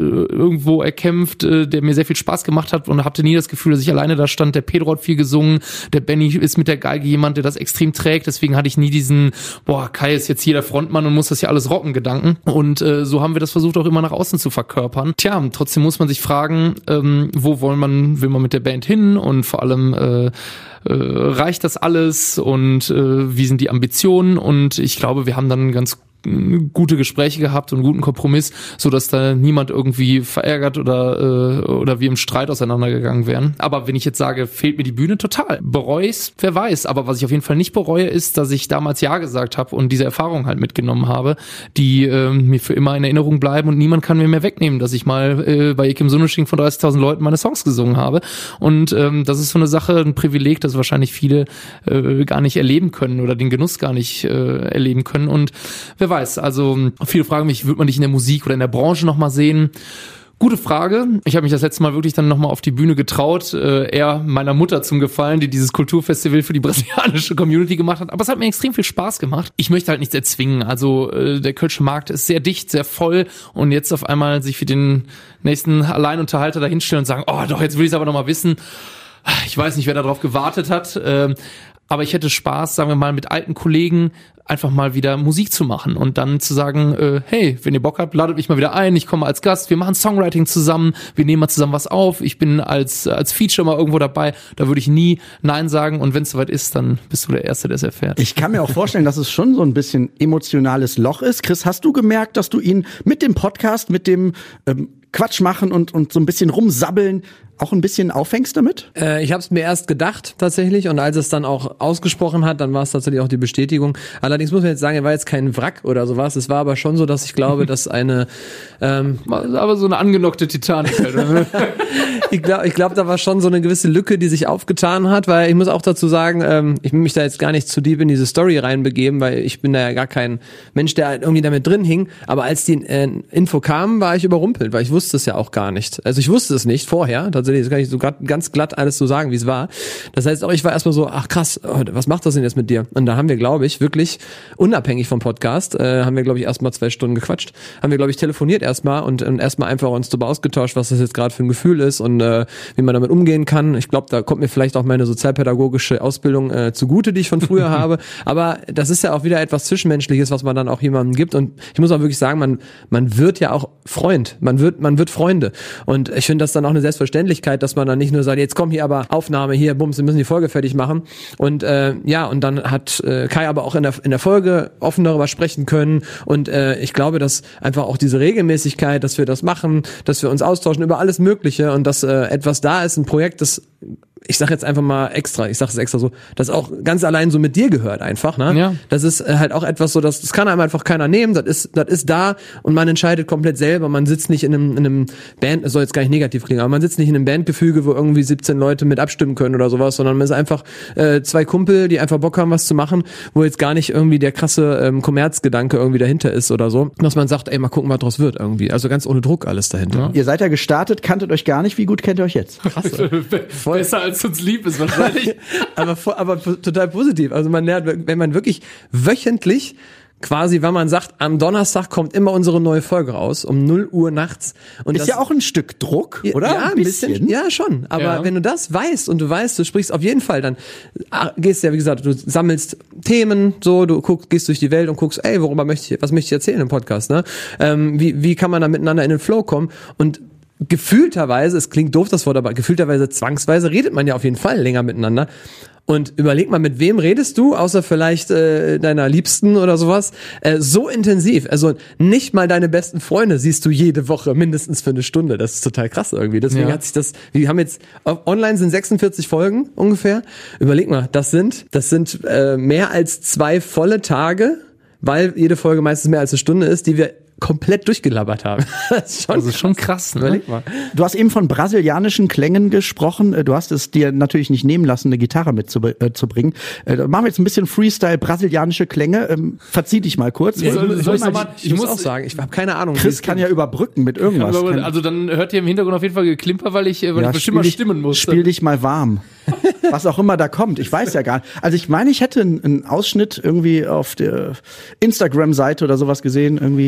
irgendwo erkämpft, äh, der mir sehr viel Spaß gemacht hat und hatte nie das Gefühl, dass ich alleine da stand. Der Pedro hat viel gesungen, der Benny ist mit der Geige jemand, der das extrem trägt, deswegen hatte ich nie diesen, boah, Kai ist jetzt hier der Frontmann und muss das ja alles rocken Gedanken. Und äh, so haben wir das versucht auch immer nach außen zu verkörpern. Tja, trotzdem muss man sich fragen, ähm, wo wollen man, will man mit der Band hin und vor allem äh, äh, reicht das alles und äh, wie sind die Ambitionen? Und ich glaube, wir haben dann ganz gute Gespräche gehabt und einen guten Kompromiss, so dass da niemand irgendwie verärgert oder äh, oder wir im Streit auseinandergegangen wären. Aber wenn ich jetzt sage, fehlt mir die Bühne, total. Bereue ich's? Wer weiß. Aber was ich auf jeden Fall nicht bereue, ist, dass ich damals Ja gesagt habe und diese Erfahrung halt mitgenommen habe, die äh, mir für immer in Erinnerung bleiben und niemand kann mir mehr wegnehmen, dass ich mal äh, bei Kim Sunnesching von dreißigtausend Leuten meine Songs gesungen habe. Und ähm, das ist so eine Sache, ein Privileg, das wahrscheinlich viele äh, gar nicht erleben können oder den Genuss gar nicht äh, erleben können. Und wer weiß, also viele fragen mich, wird man dich in der Musik oder in der Branche nochmal sehen? Gute Frage. Ich habe mich das letzte Mal wirklich dann nochmal auf die Bühne getraut, äh, eher meiner Mutter zum Gefallen, die dieses Kulturfestival für die brasilianische Community gemacht hat. Aber es hat mir extrem viel Spaß gemacht. Ich möchte halt nichts erzwingen. Also äh, der Kölsche Markt ist sehr dicht, sehr voll und jetzt auf einmal sich für den nächsten Alleinunterhalter dahinstellen und sagen, oh doch, jetzt will ich es aber nochmal wissen. Ich weiß nicht, wer darauf gewartet hat. Äh, Aber ich hätte Spaß, sagen wir mal, mit alten Kollegen einfach mal wieder Musik zu machen und dann zu sagen, äh, hey, wenn ihr Bock habt, ladet mich mal wieder ein, ich komme als Gast, wir machen Songwriting zusammen, wir nehmen mal zusammen was auf, ich bin als als Feature mal irgendwo dabei, da würde ich nie Nein sagen und wenn es soweit ist, dann bist du der Erste, der es erfährt. Ich kann mir auch vorstellen, dass es schon so ein bisschen emotionales Loch ist. Chris, hast du gemerkt, dass du ihn mit dem Podcast, mit dem ähm, Quatsch machen und und so ein bisschen rumsabbeln auch ein bisschen auffängst damit? Äh, ich habe es mir erst gedacht tatsächlich und als es dann auch ausgesprochen hat, dann war es tatsächlich auch die Bestätigung. Allerdings muss man jetzt sagen, er war jetzt kein Wrack oder sowas. Es war aber schon so, dass ich glaube, dass eine ähm, aber so eine angenockte Titanic. Halt. ich glaube, ich glaube, da war schon so eine gewisse Lücke, die sich aufgetan hat, weil ich muss auch dazu sagen, ähm, ich will mich da jetzt gar nicht zu deep in diese Story reinbegeben, weil ich bin da ja gar kein Mensch, der halt irgendwie damit drin hing. Aber als die äh, Info kam, war ich überrumpelt, weil ich wusste es ja auch gar nicht. Also ich wusste es nicht vorher. Das kann ich so grad, ganz glatt alles so sagen, wie es war. Das heißt auch, ich war erstmal so, ach krass, was macht das denn jetzt mit dir? Und da haben wir, glaube ich, wirklich unabhängig vom Podcast, äh, haben wir, glaube ich, erstmal zwei Stunden gequatscht, haben wir, glaube ich, telefoniert erstmal und, und erstmal einfach uns darüber ausgetauscht, was das jetzt gerade für ein Gefühl ist und äh, wie man damit umgehen kann. Ich glaube, da kommt mir vielleicht auch meine sozialpädagogische Ausbildung äh, zugute, die ich von früher habe. Aber das ist ja auch wieder etwas Zwischenmenschliches, was man dann auch jemandem gibt. Und ich muss auch wirklich sagen, man man wird ja auch Freund, man wird man wird Freunde. Und ich finde das dann auch eine Selbstverständlichkeit, dass man dann nicht nur sagt, jetzt komm hier aber Aufnahme, hier, bums, wir müssen die Folge fertig machen. Und äh, ja, und dann hat äh, Kai aber auch in der in der Folge offen darüber sprechen können. Und äh, ich glaube, dass einfach auch diese Regelmäßigkeit, dass wir das machen, dass wir uns austauschen über alles Mögliche und dass äh, etwas da ist, ein Projekt, das ich sag jetzt einfach mal extra, ich sag es extra so, das auch ganz allein so mit dir gehört einfach, ne? Ja. Das ist halt auch etwas so, das, das kann einem einfach keiner nehmen, das ist, das ist da und man entscheidet komplett selber, man sitzt nicht in einem, in einem Band, das soll jetzt gar nicht negativ klingen, aber man sitzt nicht in einem Bandgefüge, wo irgendwie siebzehn Leute mit abstimmen können oder sowas, sondern man ist einfach äh, zwei Kumpel, die einfach Bock haben, was zu machen, wo jetzt gar nicht irgendwie der krasse ähm, Kommerzgedanke irgendwie dahinter ist oder so, dass man sagt, ey, mal gucken, was draus wird irgendwie, also ganz ohne Druck alles dahinter. Ja. Ihr seid ja gestartet, kanntet euch gar nicht, wie gut kennt ihr euch jetzt? Krass. Voll besser als uns lieb ist wahrscheinlich. aber, aber total positiv. Also man lernt, wenn man wirklich wöchentlich quasi, wenn man sagt, am Donnerstag kommt immer unsere neue Folge raus, um null Uhr nachts. Und ist das, ja auch ein Stück Druck, oder? Ja, ein bisschen. bisschen ja, schon. Aber ja. Wenn du das weißt und du weißt, du sprichst auf jeden Fall, dann gehst ja, wie gesagt, du sammelst Themen, so, du guckst, gehst durch die Welt und guckst, ey, worüber möchte ich, was möchte ich erzählen im Podcast, ne? Ähm, wie, wie kann man da miteinander in den Flow kommen? Und gefühlterweise, es klingt doof das Wort, aber gefühlterweise zwangsweise redet man ja auf jeden Fall länger miteinander. Und überleg mal, mit wem redest du, außer vielleicht äh, deiner Liebsten oder sowas, äh, so intensiv. Also nicht mal deine besten Freunde siehst du jede Woche mindestens für eine Stunde. Das ist total krass irgendwie. Deswegen ja. hat sich das, wir haben jetzt, online sind sechsundvierzig Folgen ungefähr. Überleg mal, das sind, das sind äh, mehr als zwei volle Tage, weil jede Folge meistens mehr als eine Stunde ist, die wir komplett durchgelabert haben. Das ist schon, also krass. schon krass, ne? Überleg mal. Du hast eben von brasilianischen Klängen gesprochen. Du hast es dir natürlich nicht nehmen lassen, eine Gitarre mitzubringen. Äh, da machen wir jetzt ein bisschen Freestyle, brasilianische Klänge. Ähm, verzieh dich mal kurz. Ja, soll, ich, soll ich, ich, mal, ich, ich muss auch sagen, ich habe keine Ahnung. Chris kann ja überbrücken mit irgendwas. Ja, also dann hört ihr im Hintergrund auf jeden Fall Geklimper, weil ich, weil ja, ich bestimmt mal dich, stimmen muss. Spiel dich mal warm. Was auch immer da kommt. Ich weiß ja gar nicht. Also ich meine, ich hätte einen Ausschnitt irgendwie auf der Instagram-Seite oder sowas gesehen, irgendwie.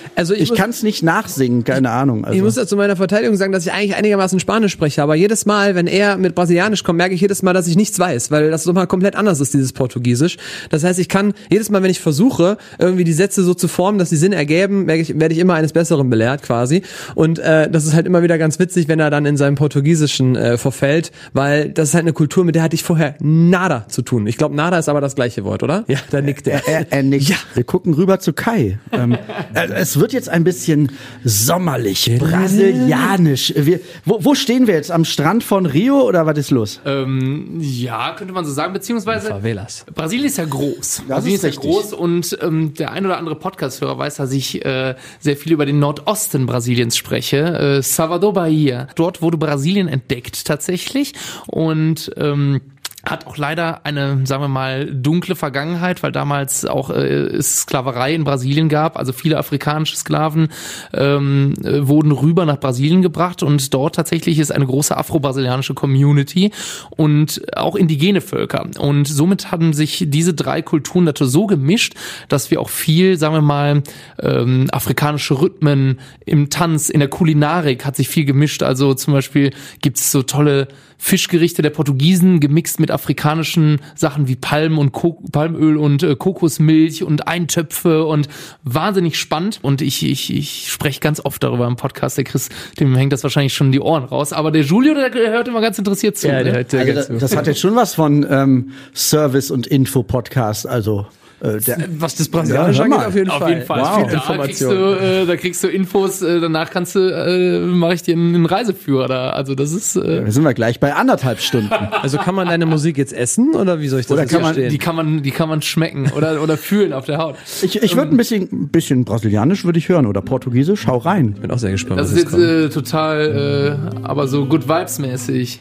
Also ich, Ich muss, kann es nicht nachsingen, keine Ahnung. Also. ich muss ja zu meiner Verteidigung sagen, dass ich eigentlich einigermaßen Spanisch spreche, aber jedes Mal, wenn er mit Brasilianisch kommt, merke ich jedes Mal, dass ich nichts weiß, weil das nochmal komplett anders ist, dieses Portugiesisch. Das heißt, ich kann jedes Mal, wenn ich versuche, irgendwie die Sätze so zu formen, dass sie Sinn ergeben, werde ich, werde ich immer eines Besseren belehrt quasi. Und äh, das ist halt immer wieder ganz witzig, wenn er dann in seinem Portugiesischen äh, verfällt, weil das ist halt eine Kultur, mit der hatte ich vorher nada zu tun. Ich glaube, nada ist aber das gleiche Wort, oder? Ja, da nickt er. Er, er nickt. Ja. Wir gucken rüber zu Kai. ähm, äh, es wird jetzt ein bisschen sommerlich, brasilianisch. Wir, wo, wo stehen wir jetzt? Am Strand von Rio oder was ist los? Ähm, ja, könnte man so sagen, beziehungsweise Favelas. Brasilien ist ja groß. Brasilien ist, ist ja groß und ähm, der ein oder andere Podcast-Hörer weiß, dass ich äh, sehr viel über den Nordosten Brasiliens spreche. Äh, Salvador Bahia. Dort wurde Brasilien entdeckt tatsächlich und ähm, hat auch leider eine, sagen wir mal, dunkle Vergangenheit, weil damals auch äh, es Sklaverei in Brasilien gab. Also viele afrikanische Sklaven ähm, äh, wurden rüber nach Brasilien gebracht und dort tatsächlich ist eine große afro-brasilianische Community und auch indigene Völker. Und somit haben sich diese drei Kulturen dazu so gemischt, dass wir auch viel, sagen wir mal, ähm, afrikanische Rhythmen im Tanz, in der Kulinarik hat sich viel gemischt. Also zum Beispiel gibt es so tolle Fischgerichte der Portugiesen gemixt mit afrikanischen Sachen wie Palm und Ko- Palmöl und äh, Kokosmilch und Eintöpfe und wahnsinnig spannend. Und ich ich ich spreche ganz oft darüber im Podcast. Der Chris, dem hängt das wahrscheinlich schon die Ohren raus. Aber der Julio, der hört immer ganz interessiert zu. Ja, der ne? hört sehr Also, ganz das, das hat jetzt schon was von ähm, Service- und Info-Podcast. Also äh, der, Was das Brasilianische Ja, hör angeht, mal. auf jeden Auf Fall. jeden Fall. Wow. Viel Da kriegst Information. du, äh, da kriegst du Infos. Äh, danach kannst du, äh, mache ich dir einen, einen Reiseführer da. Also das ist. Äh, da sind wir gleich bei anderthalb Stunden. Also kann man deine Musik jetzt essen oder wie soll ich das Oder jetzt kann man- verstehen? die kann man, die kann man schmecken oder oder fühlen auf der Haut. Ich, ich würde ein bisschen, ein bisschen Brasilianisch würde ich hören oder Portugiesisch. Hau rein. bin auch sehr gespannt, Das was ist jetzt jetzt kommt. äh, total, äh, aber so Good Vibes mäßig.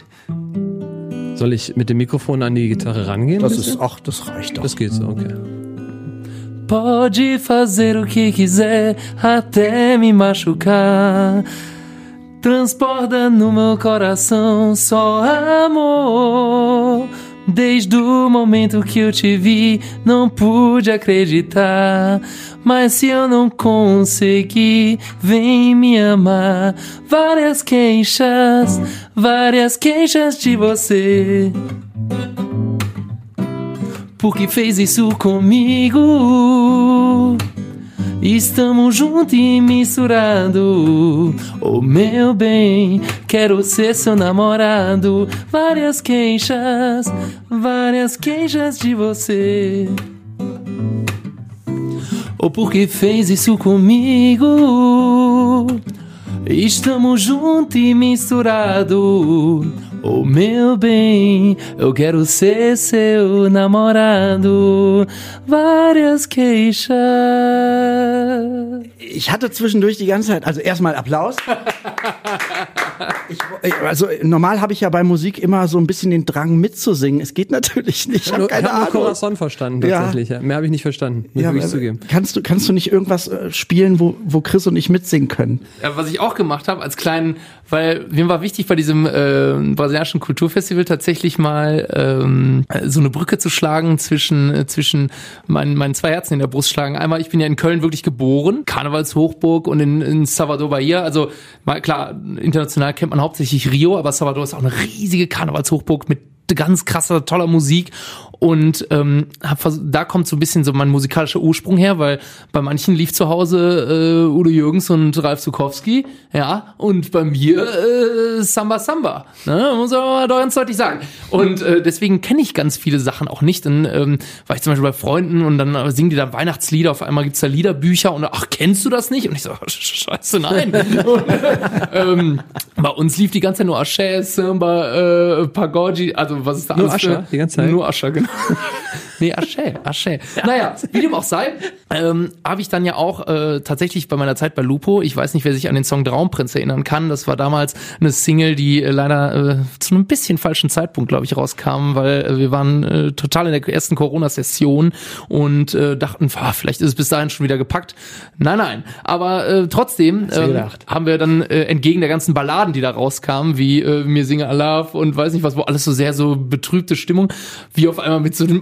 Soll ich mit dem Mikrofon an die Gitarre rangehen? Das bitte? ist, ach, das reicht doch. Das geht so, okay. Pode fazer o que quiser, até me machucar. Transporta no meu coração só amor. Desde o momento que eu te vi, não pude acreditar. Mas se eu não consegui, vem me amar. Várias queixas, várias queixas de você. Porque fez isso comigo. Estamos juntos e misturados. Oh meu bem, quero ser seu namorado. Várias queixas, várias queixas de você. Oh, porque fez isso comigo. Estamos juntos e misturados. Oh meu bem, eu quero ser seu namorado. Várias queixas. Ich hatte zwischendurch die ganze Zeit, also erstmal Applaus. Ich, also normal habe ich ja bei Musik immer so ein bisschen den Drang mitzusingen. Es geht natürlich nicht. Ich habe Ich keine habe nur Ahnung. Corazon verstanden, Ja. tatsächlich. Ja. Mehr habe ich nicht verstanden, muss Ja, ich aber zugeben. kannst du kannst du nicht irgendwas äh, spielen, wo wo Chris und ich mitsingen können? Ja, was ich auch gemacht habe als kleinen, weil mir war wichtig bei diesem äh, brasilianischen Kulturfestival tatsächlich mal ähm, so eine Brücke zu schlagen zwischen äh, zwischen meinen meinen zwei Herzen in der Brust schlagen. Einmal, ich bin ja in Köln wirklich geboren, Karnevalshochburg und in, in Salvador Bahia. Also mal klar, international kennt man hauptsächlich Rio, aber Salvador ist auch eine riesige Karnevalshochburg mit ganz krasser, toller Musik. Und ähm, hab vers- da kommt so ein bisschen so mein musikalischer Ursprung her, weil bei manchen lief zu Hause äh, Udo Jürgens und Ralf Zukowski, ja, und bei mir äh, Samba Samba, ne, muss man mal ganz deutlich sagen. Und äh, deswegen kenne ich ganz viele Sachen auch nicht. Dann ähm, war ich zum Beispiel bei Freunden und dann äh, singen die da Weihnachtslieder, auf einmal gibt's da Liederbücher und ach, kennst du das nicht? Und ich so, scheiße, nein. und, ähm, bei uns lief die ganze Zeit nur Axé, Samba, äh, Pagode, also was ist da Nur alles? Ascher, die ganze Zeit? Nur Ascher, genau. Nee, Asche, Asche. Naja, wie dem auch sei, ähm, habe ich dann ja auch äh, tatsächlich bei meiner Zeit bei Lupo, ich weiß nicht, wer sich an den Song Traumprinz erinnern kann, das war damals eine Single, die äh, leider äh, zu einem bisschen falschen Zeitpunkt, glaube ich, rauskam, weil äh, wir waren äh, total in der ersten Corona-Session und äh, dachten, ah, vielleicht ist es bis dahin schon wieder gepackt. Nein, nein, aber äh, trotzdem du ähm, gedacht? haben wir dann äh, entgegen der ganzen Balladen, die da rauskamen, wie äh, Mir singe Allah und weiß nicht was, wo alles so sehr so betrübte Stimmung, wie auf einmal mit so einem absoluten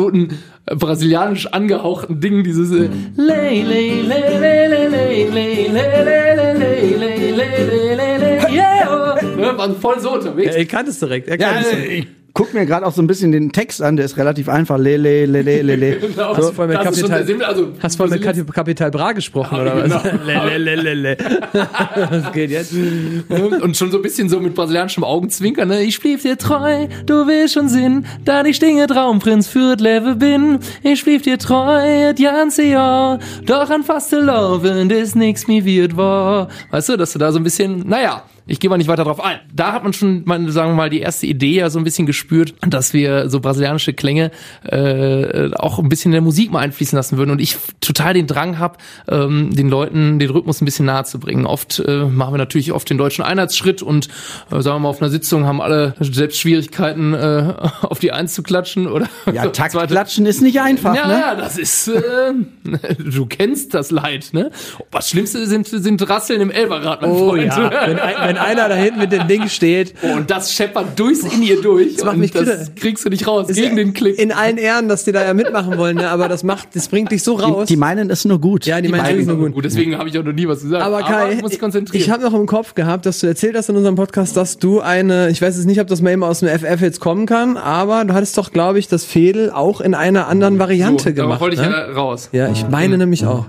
Minuten äh, brasilianisch angehauchten Ding, dieses äh, lay, lay, lay, lay, lay, lay, lay, lay, lay, lay, lay, lay, lay, yeah, oh. Waren voll so unterwegs. Ja, ich kannte es direkt. Er Ja, kannte es äh, direkt. ich guck mir gerade auch so ein bisschen den Text an, der ist relativ einfach. Le, le, le, le, le, le. Genau. Hast du vorhin mit Das ist schon Kapital, der Sinn, also, hast vorhin mit Brasilien- Kapi- Kapital Bra gesprochen, Ja, oder was? genau. Le, le, le, le, le. Was geht jetzt? Und schon so ein bisschen so mit brasilianischem Augenzwinkern, ne? Ich blieb dir treu, du willst schon Sinn, da ich Dinge Traumprinz für d Leben bin. Ich blieb dir treu, d ganze Jahr, doch an faste Laufen, das nix mir wird war. Weißt du, dass du da so ein bisschen, naja, ich gehe mal nicht weiter drauf ein. Da hat man schon, mal, sagen wir mal, die erste Idee ja so ein bisschen gespürt, dass wir so brasilianische Klänge äh, auch ein bisschen in der Musik mal einfließen lassen würden. Und ich total den Drang habe, ähm, den Leuten den Rhythmus ein bisschen nahe zu bringen. Oft äh, machen wir natürlich oft den deutschen Einheitsschritt und äh, sagen wir mal, auf einer Sitzung haben alle selbst Schwierigkeiten, äh, auf die Eins zu klatschen. Oder Ja, so. Taktklatschen ist nicht einfach, Ja, ne? ja, das ist, äh, du kennst das Leid, ne? Was Schlimmste sind, sind Rasseln im Elberrad, mein Oh Freund. ja, wenn, ein, wenn einer da hinten mit dem Ding steht. Oh, und das scheppert durchs in ihr durch. Das macht und mich das bitter. kriegst du nicht raus, Ist gegen ja den Klick. In allen Ehren, dass die da ja mitmachen wollen, ne? Aber das macht, das bringt dich so raus. Die, die meinen es nur gut. ja, die, meinen Beide wirklich sind nur gut. gut. Deswegen habe ich auch noch nie was gesagt. Aber Kai, ich muss dich konzentrieren. ich habe noch im Kopf gehabt, dass du erzählt hast in unserem Podcast, dass du eine, ich weiß jetzt nicht, ob das mal eben aus dem F F jetzt kommen kann, aber du hattest doch, glaube ich, das Fädel auch in einer anderen Variante so, gemacht. Da wollte ich ne? ja raus. Ja, ich meine nämlich auch.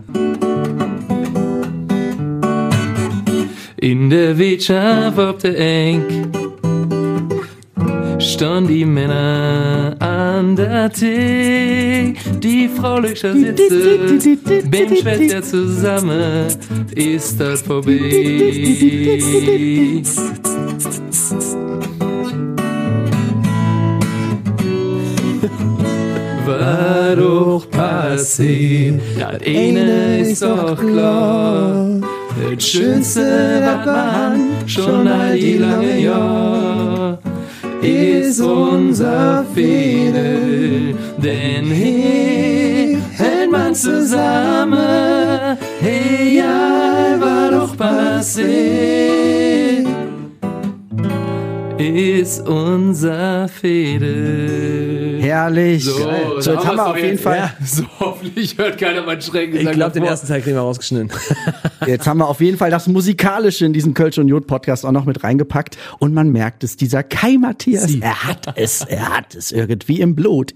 In der Wirtschaft auf der Enk standen die Männer an der Tisch, die Frau Löcher sitzt, beim Schwätzer zusammen, ist das vorbei. War doch passiert, das eine ist doch klar. Das Schönste, was man schon all die lange Jahr ist unser Fädel, denn hier hält man zusammen, hey, ja, war doch passiert, ist unser Fädel. Herrlich. So, so jetzt haben wir auf jeden Fall, Ja, so hoffentlich hört keiner meinen Schrecken. Ich glaube, den ersten Teil kriegen wir rausgeschnitten. jetzt haben wir auf jeden Fall das Musikalische in diesen Kölsch und Jod Podcast auch noch mit reingepackt und man merkt es, dieser Kai Matthias, er hat es, er hat es irgendwie im Blut.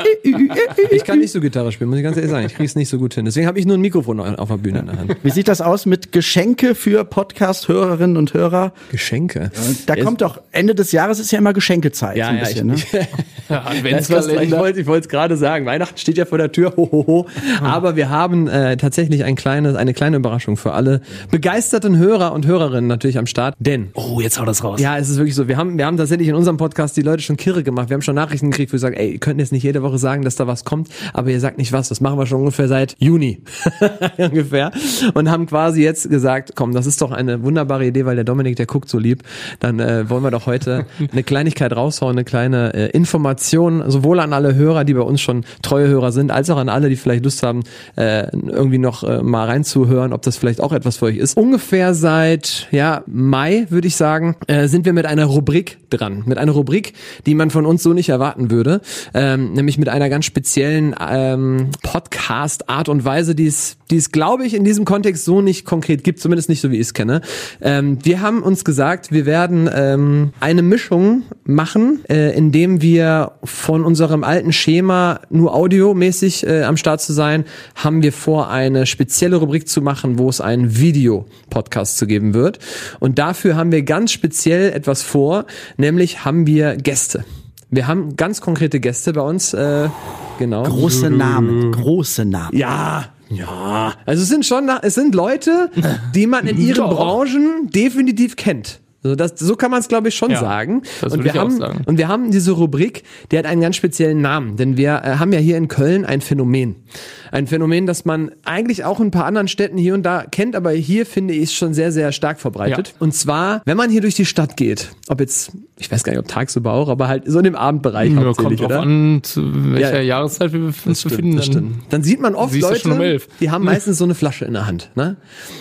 Ich kann nicht so Gitarre spielen, muss ich ganz ehrlich sagen. Ich kriege es nicht so gut hin. Deswegen habe ich nur ein Mikrofon auf der Bühne in der Hand. Wie sieht das aus mit Geschenke für Podcast-Hörerinnen und Hörer? Geschenke. Da kommt doch, Ende des Jahres ist ja immer Geschenkezeit. Ja, so ein ja, bisschen, ich, ne? Ja, Das was, ich wollte ich wollte es gerade sagen. Weihnachten steht ja vor der Tür. Ho, ho, ho. Aber wir haben äh, tatsächlich ein kleines, eine kleine Überraschung für alle begeisterten Hörer und Hörerinnen natürlich am Start. Denn Oh, jetzt hau das raus. ja, es ist wirklich so. Wir haben, wir haben tatsächlich in unserem Podcast die Leute schon kirre gemacht. Wir haben schon Nachrichten gekriegt, wo wir sagen, ey, ihr könnt jetzt nicht jede Woche sagen, dass da was kommt, aber ihr sagt nicht was. Das machen wir schon ungefähr seit Juni. ungefähr. Und haben quasi jetzt gesagt, komm, das ist doch eine wunderbare Idee, weil der Dominik, der guckt so lieb. Dann äh, wollen wir doch heute eine Kleinigkeit raushauen, eine kleine äh, Information, sowohl an alle Hörer, die bei uns schon treue Hörer sind, als auch an alle, die vielleicht Lust haben, äh, irgendwie noch äh, mal reinzuhören, ob das vielleicht auch etwas für euch ist. Ungefähr seit ja Mai, würde ich sagen, äh, sind wir mit einer Rubrik dran. Mit einer Rubrik, die man von uns so nicht erwarten würde. Ähm, nämlich mit einer ganz speziellen ähm, Podcast-Art und Weise, die es, die es, glaube ich, in diesem Kontext so nicht konkret gibt, zumindest nicht so, wie ich es kenne. Ähm, wir haben uns gesagt, wir werden ähm, eine Mischung machen, äh, indem wir von unserem alten Schema, nur audiomäßig äh, am Start zu sein, haben wir vor, eine spezielle Rubrik zu machen, wo es einen Video-Podcast zu geben wird. Und dafür haben wir ganz speziell etwas vor, nämlich haben wir Gäste. Wir haben ganz konkrete Gäste bei uns, äh, genau. Große Namen, große Namen. Ja, ja. Also es sind schon, es sind Leute, die man in ihren Doch. Branchen definitiv kennt. So, das, so kann man es, glaube ich, schon Ja, sagen. das und würde wir ich auch haben sagen. und wir haben diese Rubrik, die hat einen ganz speziellen Namen, denn wir äh, haben ja hier in Köln ein Phänomen, ein Phänomen, das man eigentlich auch in ein paar anderen Städten hier und da kennt, aber hier finde ich es schon sehr, sehr stark verbreitet. Ja. Und zwar, wenn man hier durch die Stadt geht, ob jetzt, ich weiß gar nicht, ob tagsüber auch, aber halt so in dem Abendbereich Ja, hauptsächlich, kommt drauf oder? an, zu welcher Ja. Jahreszeit wir uns Stimmt, befinden. das Dann stimmt. Dann sieht man oft siehst du schon um Leute, elf. die haben meistens so eine Flasche in der Hand, ne?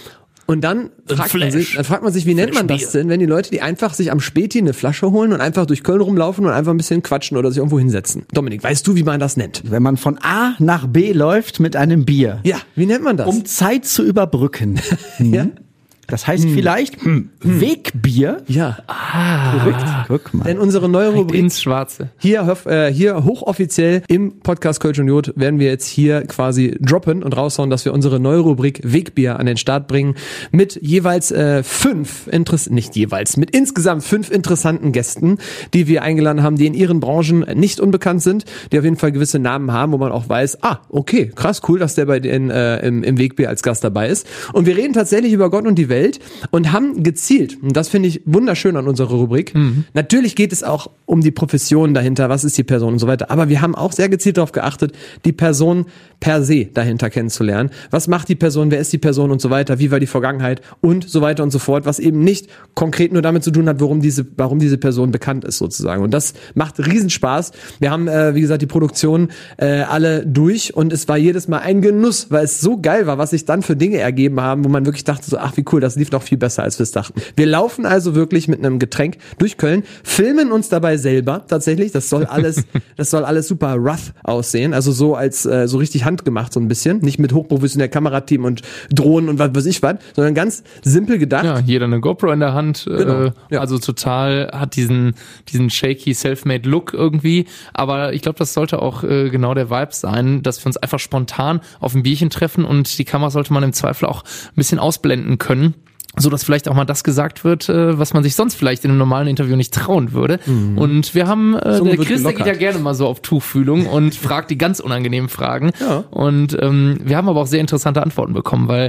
Und dann fragt man, Flash. sich, dann fragt man sich, wie nennt man das Flash-Bier. denn, wenn die Leute, die einfach sich am Späti eine Flasche holen und einfach durch Köln rumlaufen und einfach ein bisschen quatschen oder sich irgendwo hinsetzen. Dominik, weißt du, wie man das nennt? Wenn man von A nach B läuft mit einem Bier, Ja, wie nennt man das? um Zeit zu überbrücken. ja? Das heißt vielleicht hm, Wegbier. Ja. Ah, guck mal. Denn unsere neue Rubrik Ins Schwarze. hier, hof- äh, hier hochoffiziell im Podcast Kölsch und Jod werden wir jetzt hier quasi droppen und raushauen, dass wir unsere neue Rubrik Wegbier an den Start bringen mit jeweils äh, fünf, Interess- nicht jeweils, mit insgesamt fünf interessanten Gästen, die wir eingeladen haben, die in ihren Branchen nicht unbekannt sind, die auf jeden Fall gewisse Namen haben, wo man auch weiß, ah, okay, krass, cool, dass der bei den äh, im, im Wegbier als Gast dabei ist. Und wir reden tatsächlich über Gott und die Welt und haben gezielt, und das finde ich wunderschön an unserer Rubrik, mhm. natürlich geht es auch um die Profession dahinter, was ist die Person und so weiter, aber wir haben auch sehr gezielt darauf geachtet, die Person per se dahinter kennenzulernen. Was macht die Person, wer ist die Person und so weiter, wie war die Vergangenheit und so weiter und so fort, was eben nicht konkret nur damit zu tun hat, warum diese, warum diese Person bekannt ist sozusagen. Und das macht Riesenspaß. Wir haben, äh, wie gesagt, die Produktion äh, alle durch und es war jedes Mal ein Genuss, weil es so geil war, was sich dann für Dinge ergeben haben, wo man wirklich dachte so, ach wie cool, das lief noch viel besser, als wir es dachten. Wir laufen also wirklich mit einem Getränk durch Köln, filmen uns dabei selber tatsächlich. Das soll alles, das soll alles super rough aussehen, also so als äh, so richtig handgemacht so ein bisschen, nicht mit hochprofessionellem Kamerateam und Drohnen und was weiß ich was, sondern ganz simpel gedacht. Ja, jeder eine GoPro in der Hand, Genau, äh, ja. also total hat diesen diesen shaky self-made Look irgendwie, aber ich glaube, das sollte auch äh, genau der Vibe sein, dass wir uns einfach spontan auf ein Bierchen treffen und die Kamera sollte man im Zweifel auch ein bisschen ausblenden können, so dass vielleicht auch mal das gesagt wird, äh, was man sich sonst vielleicht in einem normalen Interview nicht trauen würde. Mhm. Und wir haben, äh, Zunge der wird Chris, der gelockert. geht ja gerne mal so auf Tuchfühlung und fragt die ganz unangenehmen Fragen. Ja. Und ähm, wir haben aber auch sehr interessante Antworten bekommen, weil,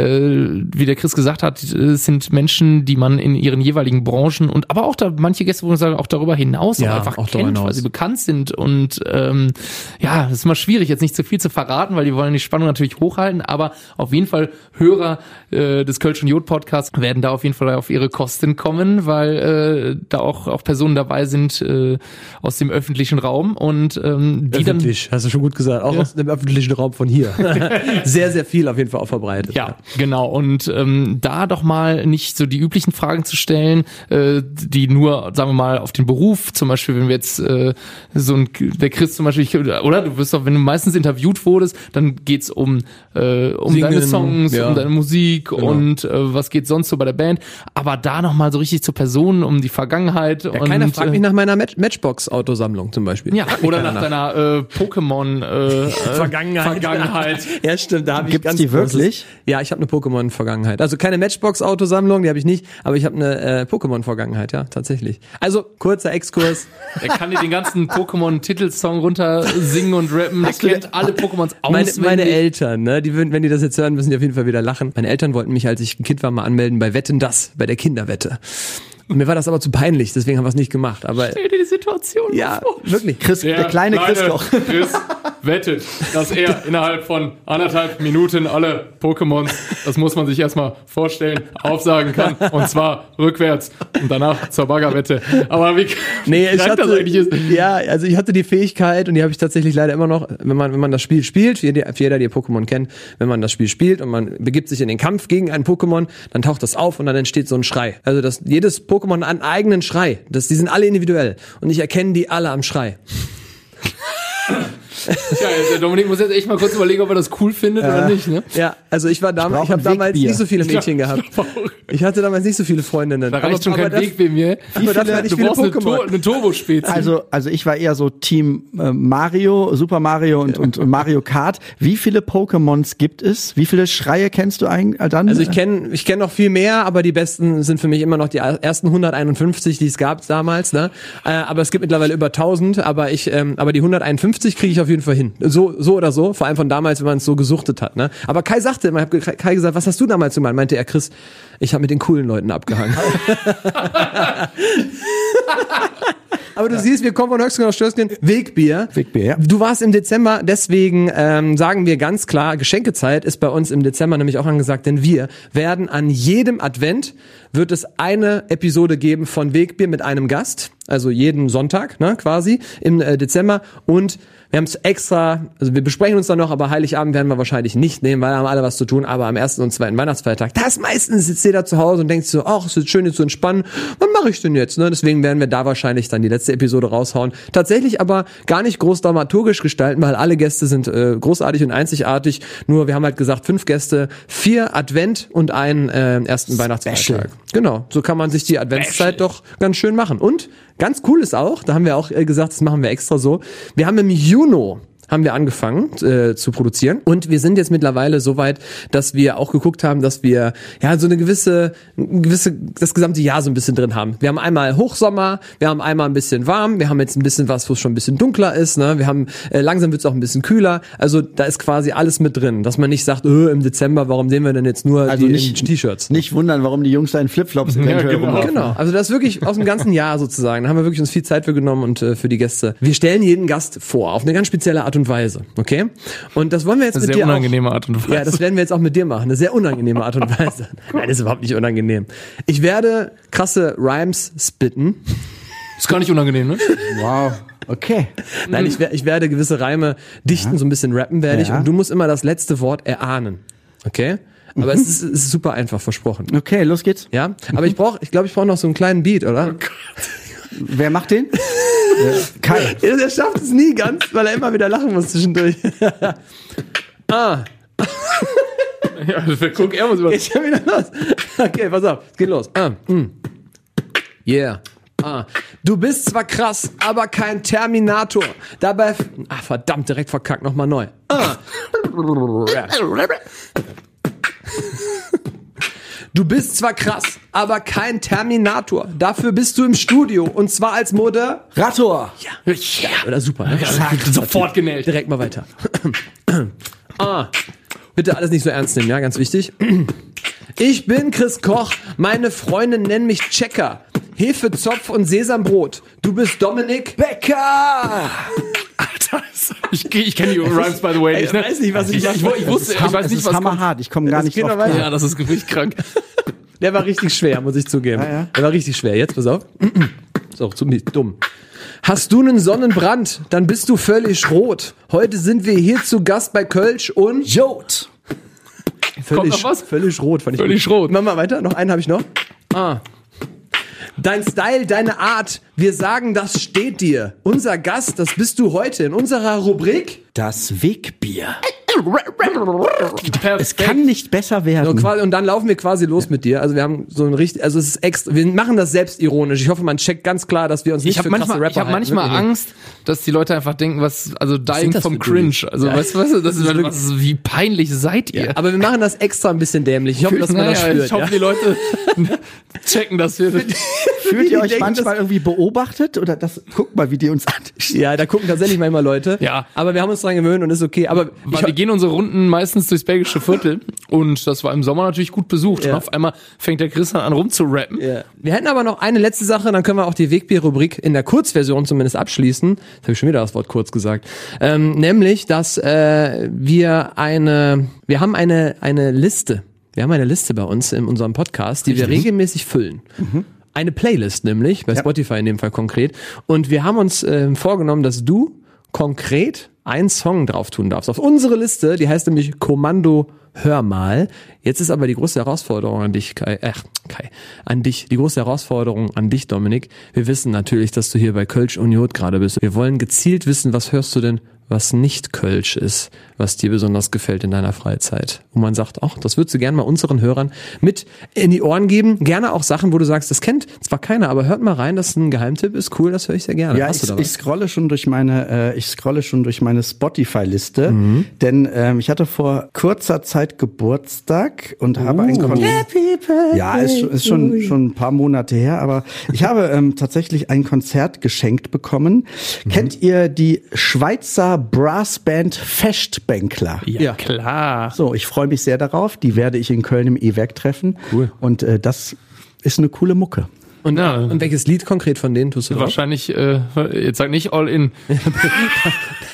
äh, wie der Chris gesagt hat, es sind Menschen, die man in ihren jeweiligen Branchen und aber auch da manche Gäste, wo man sagen, auch darüber hinaus Ja, auch einfach auch darüber kennt, hinaus. weil sie bekannt sind. Und ähm, ja, es ist immer schwierig, jetzt nicht zu viel zu verraten, weil die wollen die Spannung natürlich hochhalten, aber auf jeden Fall Hörer äh, des Kölsch und Jod Podcasts werden da auf jeden Fall auf ihre Kosten kommen, weil äh, da auch, auch Personen dabei sind äh, aus dem öffentlichen Raum und ähm, die Öffentlich, hast du schon gut gesagt, auch Ja. aus dem öffentlichen Raum von hier. sehr, sehr viel auf jeden Fall auch verbreitet. Ja, genau. Und ähm, da doch mal nicht so die üblichen Fragen zu stellen, äh, die nur, sagen wir mal, auf den Beruf, zum Beispiel, wenn wir jetzt äh, so ein, der Chris zum Beispiel, ich, oder du wirst doch, wenn du meistens interviewt wurdest, dann geht's um äh, um Singen, deine Songs, ja. um deine Musik Genau. und äh, was geht sonst so bei der Band. Aber da noch mal so richtig zur Person, um die Vergangenheit. Ja, und, keiner fragt äh, mich nach meiner Match- Matchbox-Autosammlung zum Beispiel. ja, oder nach deiner äh, Pokémon äh, äh, Vergangenheit. Vergangenheit. Ja, stimmt, da habe ich Gibt's ganz die großes- wirklich? Ja, ich habe eine Pokémon-Vergangenheit. Also keine Matchbox-Autosammlung, die habe ich nicht, aber ich habe eine äh, Pokémon-Vergangenheit, ja, tatsächlich. Also, kurzer Exkurs. Er kann dir den ganzen Pokémon-Titelsong runter singen und rappen. Er kennt alle Pokémons Meine, auswendig. meine Eltern, ne, die würden, wenn die das jetzt hören, müssen die auf jeden Fall wieder lachen. Meine Eltern wollten mich, als ich ein Kind war, mal anmelden bei Wetten, das, bei der Kinderwette. Und mir war das aber zu peinlich, deswegen haben wir es nicht gemacht. Aber Stell dir die Situation ja, vor. wirklich. Chris, der, kleine Chris Koch. Chris wettet, dass er innerhalb von anderthalb Minuten alle Pokémons, das muss man sich erstmal vorstellen, aufsagen kann. Und zwar rückwärts und danach zur Baggerwette. Aber wie Nee, ich krank hatte, das eigentlich ist. ja, also ich hatte die Fähigkeit und die habe ich tatsächlich leider immer noch, wenn man, wenn man das Spiel spielt, für jeder, für jeder, der Pokémon kennt, wenn man das Spiel spielt und man begibt sich in den Kampf gegen ein Pokémon, dann taucht das auf und dann entsteht so ein Schrei. Also das, jedes Pokémon einen eigenen Schrei. Das, die sind alle individuell und ich erkenne die alle am Schrei. Ja, der Dominik muss jetzt echt mal kurz überlegen, ob er das cool findet oder nicht, ne? Ja, also ich war damals, brauch ich habe ein damals Wegbier. nicht so viele Mädchen Ja, gehabt. ich brauch- Ich hatte damals nicht so viele Freundinnen. Da reicht schon kein das- Weg bei mir. aber dafür hatte ich Du viele brauchst eine, Pokémon. Tur- eine Turbo-Spezies. Also, also ich war eher so Team äh, Mario, Super Mario und, und, und Mario Kart. Wie viele Pokémons gibt es? Wie viele Schreie kennst du eigentlich dann? Also ich kenne ich kenn noch viel mehr, aber die besten sind für mich immer noch die ersten hunderteinundfünfzig, die es gab damals. Ne? Äh, aber es gibt mittlerweile über tausend, aber ich, ähm, aber die hunderteinundfünfzig kriege ich auf jeden Fall hin. So so oder so, vor allem von damals, wenn man es so gesuchtet hat. Ne? Aber Kai sagte immer, ich habe Kai gesagt, was hast du damals gemacht? Meinte er, Chris, ich habe mit den coolen Leuten abgehangen. Aber du siehst, wir kommen von Höchstgen aus Stößgen. Wegbier. Wegbier, ja. Du warst im Dezember, deswegen ähm, sagen wir ganz klar, Geschenkezeit ist bei uns im Dezember nämlich auch angesagt, denn wir werden an jedem Advent, wird es eine Episode geben von Wegbier mit einem Gast. also jeden Sonntag, ne, quasi im äh, Dezember. Und wir haben es extra, also wir besprechen uns dann noch, aber Heiligabend werden wir wahrscheinlich nicht nehmen, weil da haben alle was zu tun. Aber am ersten und zweiten Weihnachtsfeiertag, da ist meistens sitzt jeder zu Hause und denkt sich so, ach, es ist schön jetzt zu entspannen. Was mache ich denn jetzt? Ne? Deswegen werden wir da wahrscheinlich dann die letzte Episode raushauen. Tatsächlich aber gar nicht groß dramaturgisch gestalten, weil alle Gäste sind äh, großartig und einzigartig. Nur wir haben halt gesagt, fünf Gäste, vier Advent und einen äh, ersten Weihnachtsfeiertag. Genau, so kann man sich die Adventszeit doch ganz schön machen. Und ganz cool ist auch, da haben wir auch äh, gesagt, das machen wir extra so. Wir haben im Juni haben wir angefangen äh, zu produzieren und wir sind jetzt mittlerweile so weit, dass wir auch geguckt haben, dass wir ja so eine gewisse gewisse das gesamte Jahr so ein bisschen drin haben. Wir haben einmal Hochsommer, wir haben einmal ein bisschen warm, wir haben jetzt ein bisschen was, wo es schon ein bisschen dunkler ist, ne? Wir haben äh, langsam wird es auch ein bisschen kühler. Also da ist quasi alles mit drin, dass man nicht sagt, öh, im Dezember, warum sehen wir denn jetzt nur also die nicht, T-Shirts? Nicht wundern, warum die Jungs da in Flipflops eventuell Ja, genau. rumlaufen. Genau, also das ist wirklich aus dem ganzen Jahr sozusagen. Da haben wir wirklich uns viel Zeit für genommen und äh, für die Gäste. Wir stellen jeden Gast vor, auf eine ganz spezielle Art und Weise, okay? Und das wollen wir jetzt Eine mit sehr dir unangenehme auch, Art und Weise. Ja, das werden wir jetzt auch mit dir machen. Eine sehr unangenehme Art und Weise. Nein, das ist überhaupt nicht unangenehm. Ich werde krasse Rhymes spitten. Ist gar nicht unangenehm, ne? Wow, okay. Nein, ich, wer- ich werde gewisse Reime dichten, so ein bisschen rappen werde ich. Ja. Und du musst immer das letzte Wort erahnen, okay? Aber es, ist, es ist super einfach, versprochen. Okay, los geht's. Ja, aber ich brauche, ich glaube, ich brauche noch so einen kleinen Beat, oder? Wer macht den? äh, Kai. Ja, der schafft es nie ganz, weil er immer wieder lachen muss zwischendurch. ah, Ja, guck, er muss über. geht schon wieder los. Okay, pass auf, es geht los. Ah, mm. Yeah. Ah. Du bist zwar krass, aber kein Terminator. Dabei... Ah, verdammt, direkt verkackt, nochmal neu. Ah. Du bist zwar krass, aber kein Terminator. Dafür bist du im Studio und zwar als Moder... Rator. Ja, oder super. Ne? Sofort genäht. Direkt mal weiter. ah. Bitte alles nicht so ernst nehmen, ja, ganz wichtig. Ich bin Chris Koch, meine Freundin nennt mich Checker. Hefezopf und Sesambrot. Du bist Dominik Becker. Alter, ich, ich kenne die Rhymes, by the way, nicht, ne? Ich weiß nicht, was ich ich, ich, ich wusste, ich weiß es nicht, ist was kommt. hammerhart. Ich komme gar Das nicht geht drauf noch weiter. klar. Ja, das ist wirklich krank. Der war richtig schwer, muss ich zugeben. Ja, ja. Der war richtig schwer. Jetzt, pass auf. Ist auch ziemlich dumm. Hast du einen Sonnenbrand, dann bist du völlig rot. Heute sind wir hier zu Gast bei Kölsch und... Jod. Völlig, noch was? Völlig rot, fand ich Völlig gut. rot. Mach mal weiter, noch einen habe ich noch. Ah. Dein Style, deine Art, wir sagen, das steht dir. Unser Gast, das bist du heute in unserer Rubrik. Das Wegbier. Perfekt. Es kann nicht besser werden. Und, quasi, und dann laufen wir quasi los mit dir. Also wir haben so ein richtig, also es ist extra, wir machen das selbstironisch. Ich hoffe, man checkt ganz klar, dass wir uns nicht Ich habe für krasse manchmal, Rapper ich hab halten. manchmal Wirklich. Angst, dass die Leute einfach denken, was, also dying das vom für Cringe. Dudes? Also, Ja. weißt du, weißt du, das ist, was, wie peinlich seid ihr? Ja, aber wir machen das extra ein bisschen dämlich. Ich hoffe, dass man das Naja, spürt. ich hoffe, ja? die Leute checken das hier. Fühlt die ihr euch denken, manchmal irgendwie beobachtet? Oder das, guckt mal, wie die uns an. Ja, da gucken tatsächlich manchmal Leute. Ja. Aber wir haben uns dran gewöhnt und ist okay. Aber Weil wir ich, gehen unsere Runden meistens durchs belgische Viertel und das war im Sommer natürlich gut besucht. Ja. Und auf einmal fängt der Christian an rumzurappen. ja. Wir hätten aber noch eine letzte Sache, dann können wir auch die Wegbier-Rubrik in der Kurzversion zumindest abschließen. Jetzt habe ich schon wieder das Wort kurz gesagt. Ähm, nämlich, dass äh, wir eine, wir haben eine eine Liste. Wir haben eine Liste bei uns in unserem Podcast, die wir regelmäßig füllen. Mhm. Eine Playlist nämlich, bei Ja. Spotify in dem Fall konkret. Und wir haben uns äh, vorgenommen, dass du konkret einen Song drauf tun darfst. Auf unsere Liste, die heißt nämlich Kommando Hör mal. Jetzt ist aber die große Herausforderung an dich, Kai, äh, Kai, an dich, die große Herausforderung an dich, Dominik. Wir wissen natürlich, dass du hier bei Kölsch und Jod gerade bist. Wir wollen gezielt wissen, was hörst du denn, was nicht Kölsch ist, was dir besonders gefällt in deiner Freizeit. Wo man sagt, ach, das würdest du gerne mal unseren Hörern mit in die Ohren geben. Gerne auch Sachen, wo du sagst, das kennt zwar keiner, aber hört mal rein, das ist ein Geheimtipp, ist cool, das höre ich sehr gerne. Ja, Hast ich, du da ich was? scrolle schon durch meine, äh, ich scrolle schon durch meine Spotify-Liste, Mhm. denn ähm, ich hatte vor kurzer Zeit Geburtstag und habe ein Konzert. Ja, ist, ist schon schon ein paar Monate her, aber ich habe ähm, tatsächlich ein Konzert geschenkt bekommen. Mhm. Kennt ihr die Schweizer Brassband Festbänkler? Ja. Klar. So, ich freue mich sehr darauf. Die werde ich in Köln im E-Werk treffen. Cool. Und äh, das ist eine coole Mucke. Und, Ja. und welches Lied konkret von denen tust du drauf? Wahrscheinlich, äh, jetzt sag nicht All In.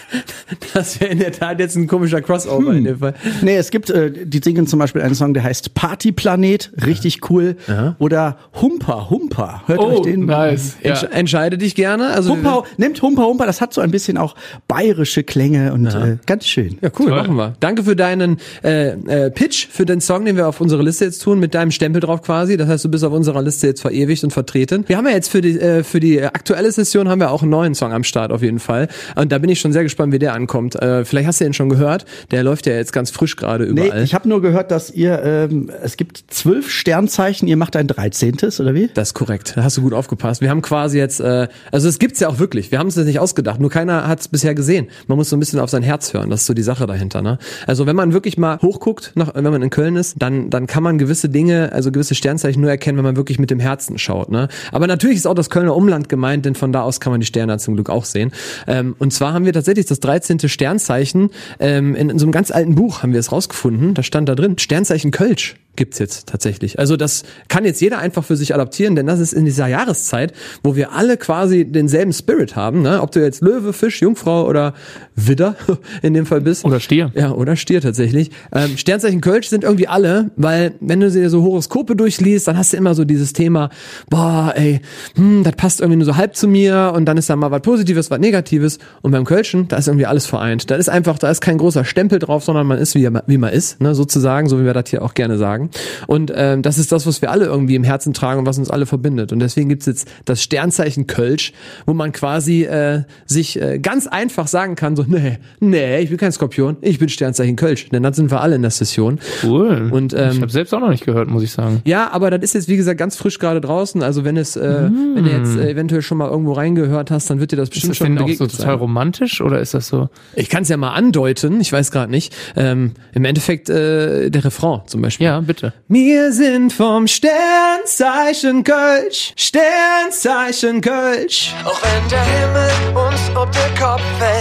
Das wäre in der Tat jetzt ein komischer Crossover hm. in dem Fall. Nee, es gibt, äh, die singen zum Beispiel einen Song, der heißt Partyplanet, richtig cool. Ja. Oder Humper, Humper. Hört oh, euch den? Nice. Ja. Entsch- entscheide dich gerne. Also Humper, nimmt Humper, Humper, das hat so ein bisschen auch bayerische Klänge und ja. äh, ganz schön. Ja, cool, Toll. machen wir. Danke für deinen äh, äh, Pitch, für den Song, den wir auf unsere Liste jetzt tun, mit deinem Stempel drauf quasi. Das heißt, du bist auf unserer Liste jetzt verewigt und vertreten. Wir haben ja jetzt für die äh, für die aktuelle Session haben wir auch einen neuen Song am Start auf jeden Fall. Und da bin ich schon sehr gespannt, wie der ankommt. Äh, vielleicht hast du den schon gehört. Der läuft ja jetzt ganz frisch gerade überall. Nee, ich habe nur gehört, dass ihr, ähm, es gibt zwölf Sternzeichen, ihr macht ein dreizehntes, oder wie? Das ist korrekt. Da hast du gut aufgepasst. Wir haben quasi jetzt, äh, also es gibt's ja auch wirklich. Wir haben es jetzt nicht ausgedacht. Nur keiner hat es bisher gesehen. Man muss so ein bisschen auf sein Herz hören. Das ist so die Sache dahinter. Ne? Also wenn man wirklich mal hochguckt, nach, wenn man in Köln ist, dann dann kann man gewisse Dinge, also gewisse Sternzeichen nur erkennen, wenn man wirklich mit dem Herzen schaut. Ne? Aber natürlich ist auch das Kölner Umland gemeint, denn von da aus kann man die Sterne zum Glück auch sehen. Ähm, und zwar haben wir tatsächlich das dreizehnte Sternzeichen ähm, in, in so einem ganz alten Buch haben wir es rausgefunden. Da stand da drin, Sternzeichen Kölsch gibt's jetzt tatsächlich. Also das kann jetzt jeder einfach für sich adaptieren, denn das ist in dieser Jahreszeit, wo wir alle quasi denselben Spirit haben, ne? Ob du jetzt Löwe, Fisch, Jungfrau oder Widder in dem Fall bist. Oder Stier. Ja, oder Stier tatsächlich. Ähm, Sternzeichen Kölsch sind irgendwie alle, weil wenn du dir so Horoskope durchliest, dann hast du immer so dieses Thema, boah, ey, hm, das passt irgendwie nur so halb zu mir und dann ist da mal was Positives, was Negatives und beim Kölschen, da ist irgendwie alles vereint. Da ist einfach, da ist kein großer Stempel drauf, sondern man ist, wie, wie man ist, ne? Sozusagen, so wie wir das hier auch gerne sagen. Und ähm, das ist das, was wir alle irgendwie im Herzen tragen und was uns alle verbindet. Und deswegen gibt's jetzt das Sternzeichen Kölsch, wo man quasi äh, sich äh, ganz einfach sagen kann, so, nee, nee, ich bin kein Skorpion, ich bin Sternzeichen Kölsch. Denn dann sind wir alle in der Session. Cool. Und, ähm, ich habe selbst auch noch nicht gehört, muss ich sagen. Ja, aber das ist jetzt, wie gesagt, ganz frisch gerade draußen. Also wenn es, äh, mm. wenn du jetzt äh, eventuell schon mal irgendwo reingehört hast, dann wird dir das bestimmt ist das schon denn begegnet auch so total sein. Romantisch oder ist das so? Ich kann es ja mal andeuten, ich weiß gerade nicht. Ähm, Im Endeffekt äh, der Refrain zum Beispiel. Ja, bitte. Wir sind vom Sternzeichen Kölsch, Sternzeichen Kölsch. Auch wenn der Himmel uns ob den Kopf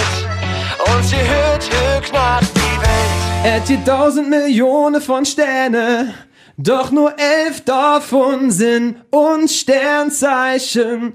fällt und sie hört, hört knarrt die Welt. Er hat die tausend Millionen von Sterne, doch nur elf davon sind uns Sternzeichen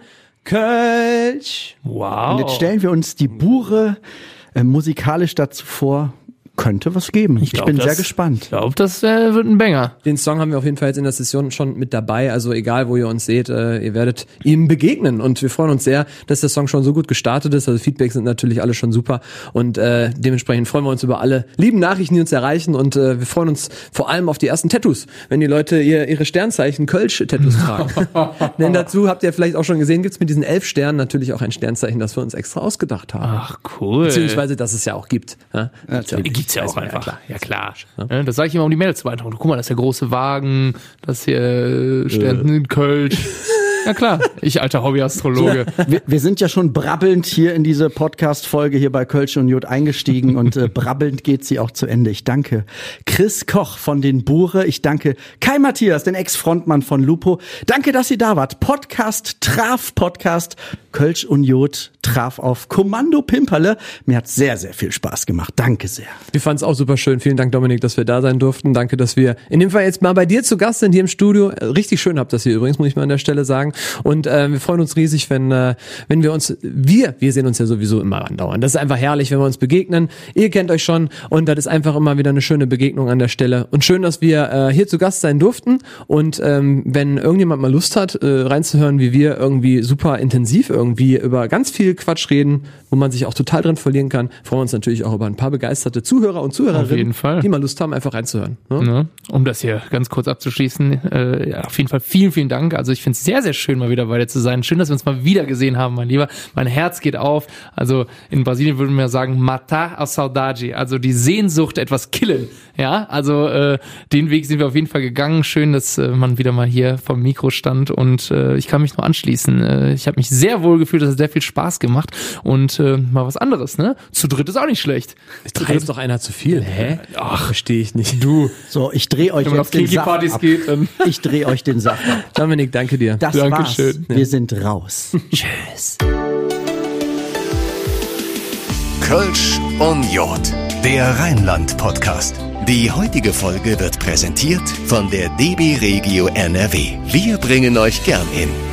Kölsch. Wow. Und jetzt stellen wir uns die Bure äh, musikalisch dazu vor. Könnte was geben. Ich, ich bin das, sehr gespannt. Ich glaube, das äh, wird ein Banger. Den Song haben wir auf jeden Fall jetzt in der Session schon mit dabei. Also egal, wo ihr uns seht, äh, ihr werdet ihm begegnen. Und wir freuen uns sehr, dass der Song schon so gut gestartet ist. Also Feedbacks sind natürlich alle schon super. Und äh, dementsprechend freuen wir uns über alle lieben Nachrichten, die uns erreichen. Und äh, wir freuen uns vor allem auf die ersten Tattoos, wenn die Leute ihr, ihre Sternzeichen Kölsch-Tattoos tragen. Denn dazu habt ihr vielleicht auch schon gesehen, gibt's mit diesen elf Sternen natürlich auch ein Sternzeichen, das wir uns extra ausgedacht haben. Ach, cool. Beziehungsweise, dass es ja auch gibt. Ja? Natürlich. Gibt's ja auch ja einfach. Klar. Ja, klar. Ja, das sage ich immer, um die Mädels zu beeindrucken. Guck mal, das ist der große Wagen, das hier äh, Stern in Kölsch. Ja klar, ich alter Hobbyastrologe. Wir, wir sind ja schon brabbelnd hier in diese Podcast-Folge hier bei Kölsch und Jod eingestiegen und äh, brabbelnd geht sie auch zu Ende. Ich danke Chris Koch von den Bure. Ich danke Kai Matthias, den Ex-Frontmann von Lupo. Danke, dass ihr da wart. Podcast traf Podcast. Kölsch und Jod traf auf Kommando Pimperle. Mir hat sehr, sehr viel Spaß gemacht. Danke sehr. Wir fanden es auch super schön. Vielen Dank, Dominik, dass wir da sein durften. Danke, dass wir in dem Fall jetzt mal bei dir zu Gast sind hier im Studio. Richtig schön habt das hier übrigens, muss ich mal an der Stelle sagen. Und äh, wir freuen uns riesig, wenn äh, wenn wir uns, wir, wir sehen uns ja sowieso immer andauernd. Das ist einfach herrlich, wenn wir uns begegnen. Ihr kennt euch schon und das ist einfach immer wieder eine schöne Begegnung an der Stelle. Und schön, dass wir äh, hier zu Gast sein durften. Und ähm, wenn irgendjemand mal Lust hat, äh, reinzuhören, wie wir irgendwie super intensiv irgendwie über ganz viel Quatsch reden, wo man sich auch total drin verlieren kann, freuen wir uns natürlich auch über ein paar begeisterte Zuhörer und Zuhörerinnen, auf jeden Fall, die mal Lust haben, einfach reinzuhören. Ne? Ne? Um das hier ganz kurz abzuschließen, äh, ja, auf jeden Fall vielen, vielen Dank. Also ich finde es sehr, sehr schön, mal wieder bei dir zu sein. Schön, dass wir uns mal wieder gesehen haben, mein Lieber. Mein Herz geht auf. Also in Brasilien würden wir sagen, matar a saudade, also die Sehnsucht, etwas killen. Ja, also äh, den Weg sind wir auf jeden Fall gegangen. Schön, dass äh, man wieder mal hier vom Mikro stand und äh, ich kann mich nur anschließen. Äh, ich habe mich sehr wohl gefühlt, das hat sehr viel Spaß gemacht und äh, mal was anderes, ne? Zu dritt ist auch nicht schlecht. Drei ist doch einer zu viel. Hä? Ach, verstehe ich nicht. Du. So, ich drehe euch Wenn man jetzt auf den Saft Kinky-Partys ab. geht, dann Ich drehe euch den Saft ab. Dominik, danke dir. Das Dankeschön. war's. Wir sind raus. Tschüss. Kölsch und Jod, der Rheinland-Podcast. Die heutige Folge wird präsentiert von der D B Regio N R W. Wir bringen euch gern hin.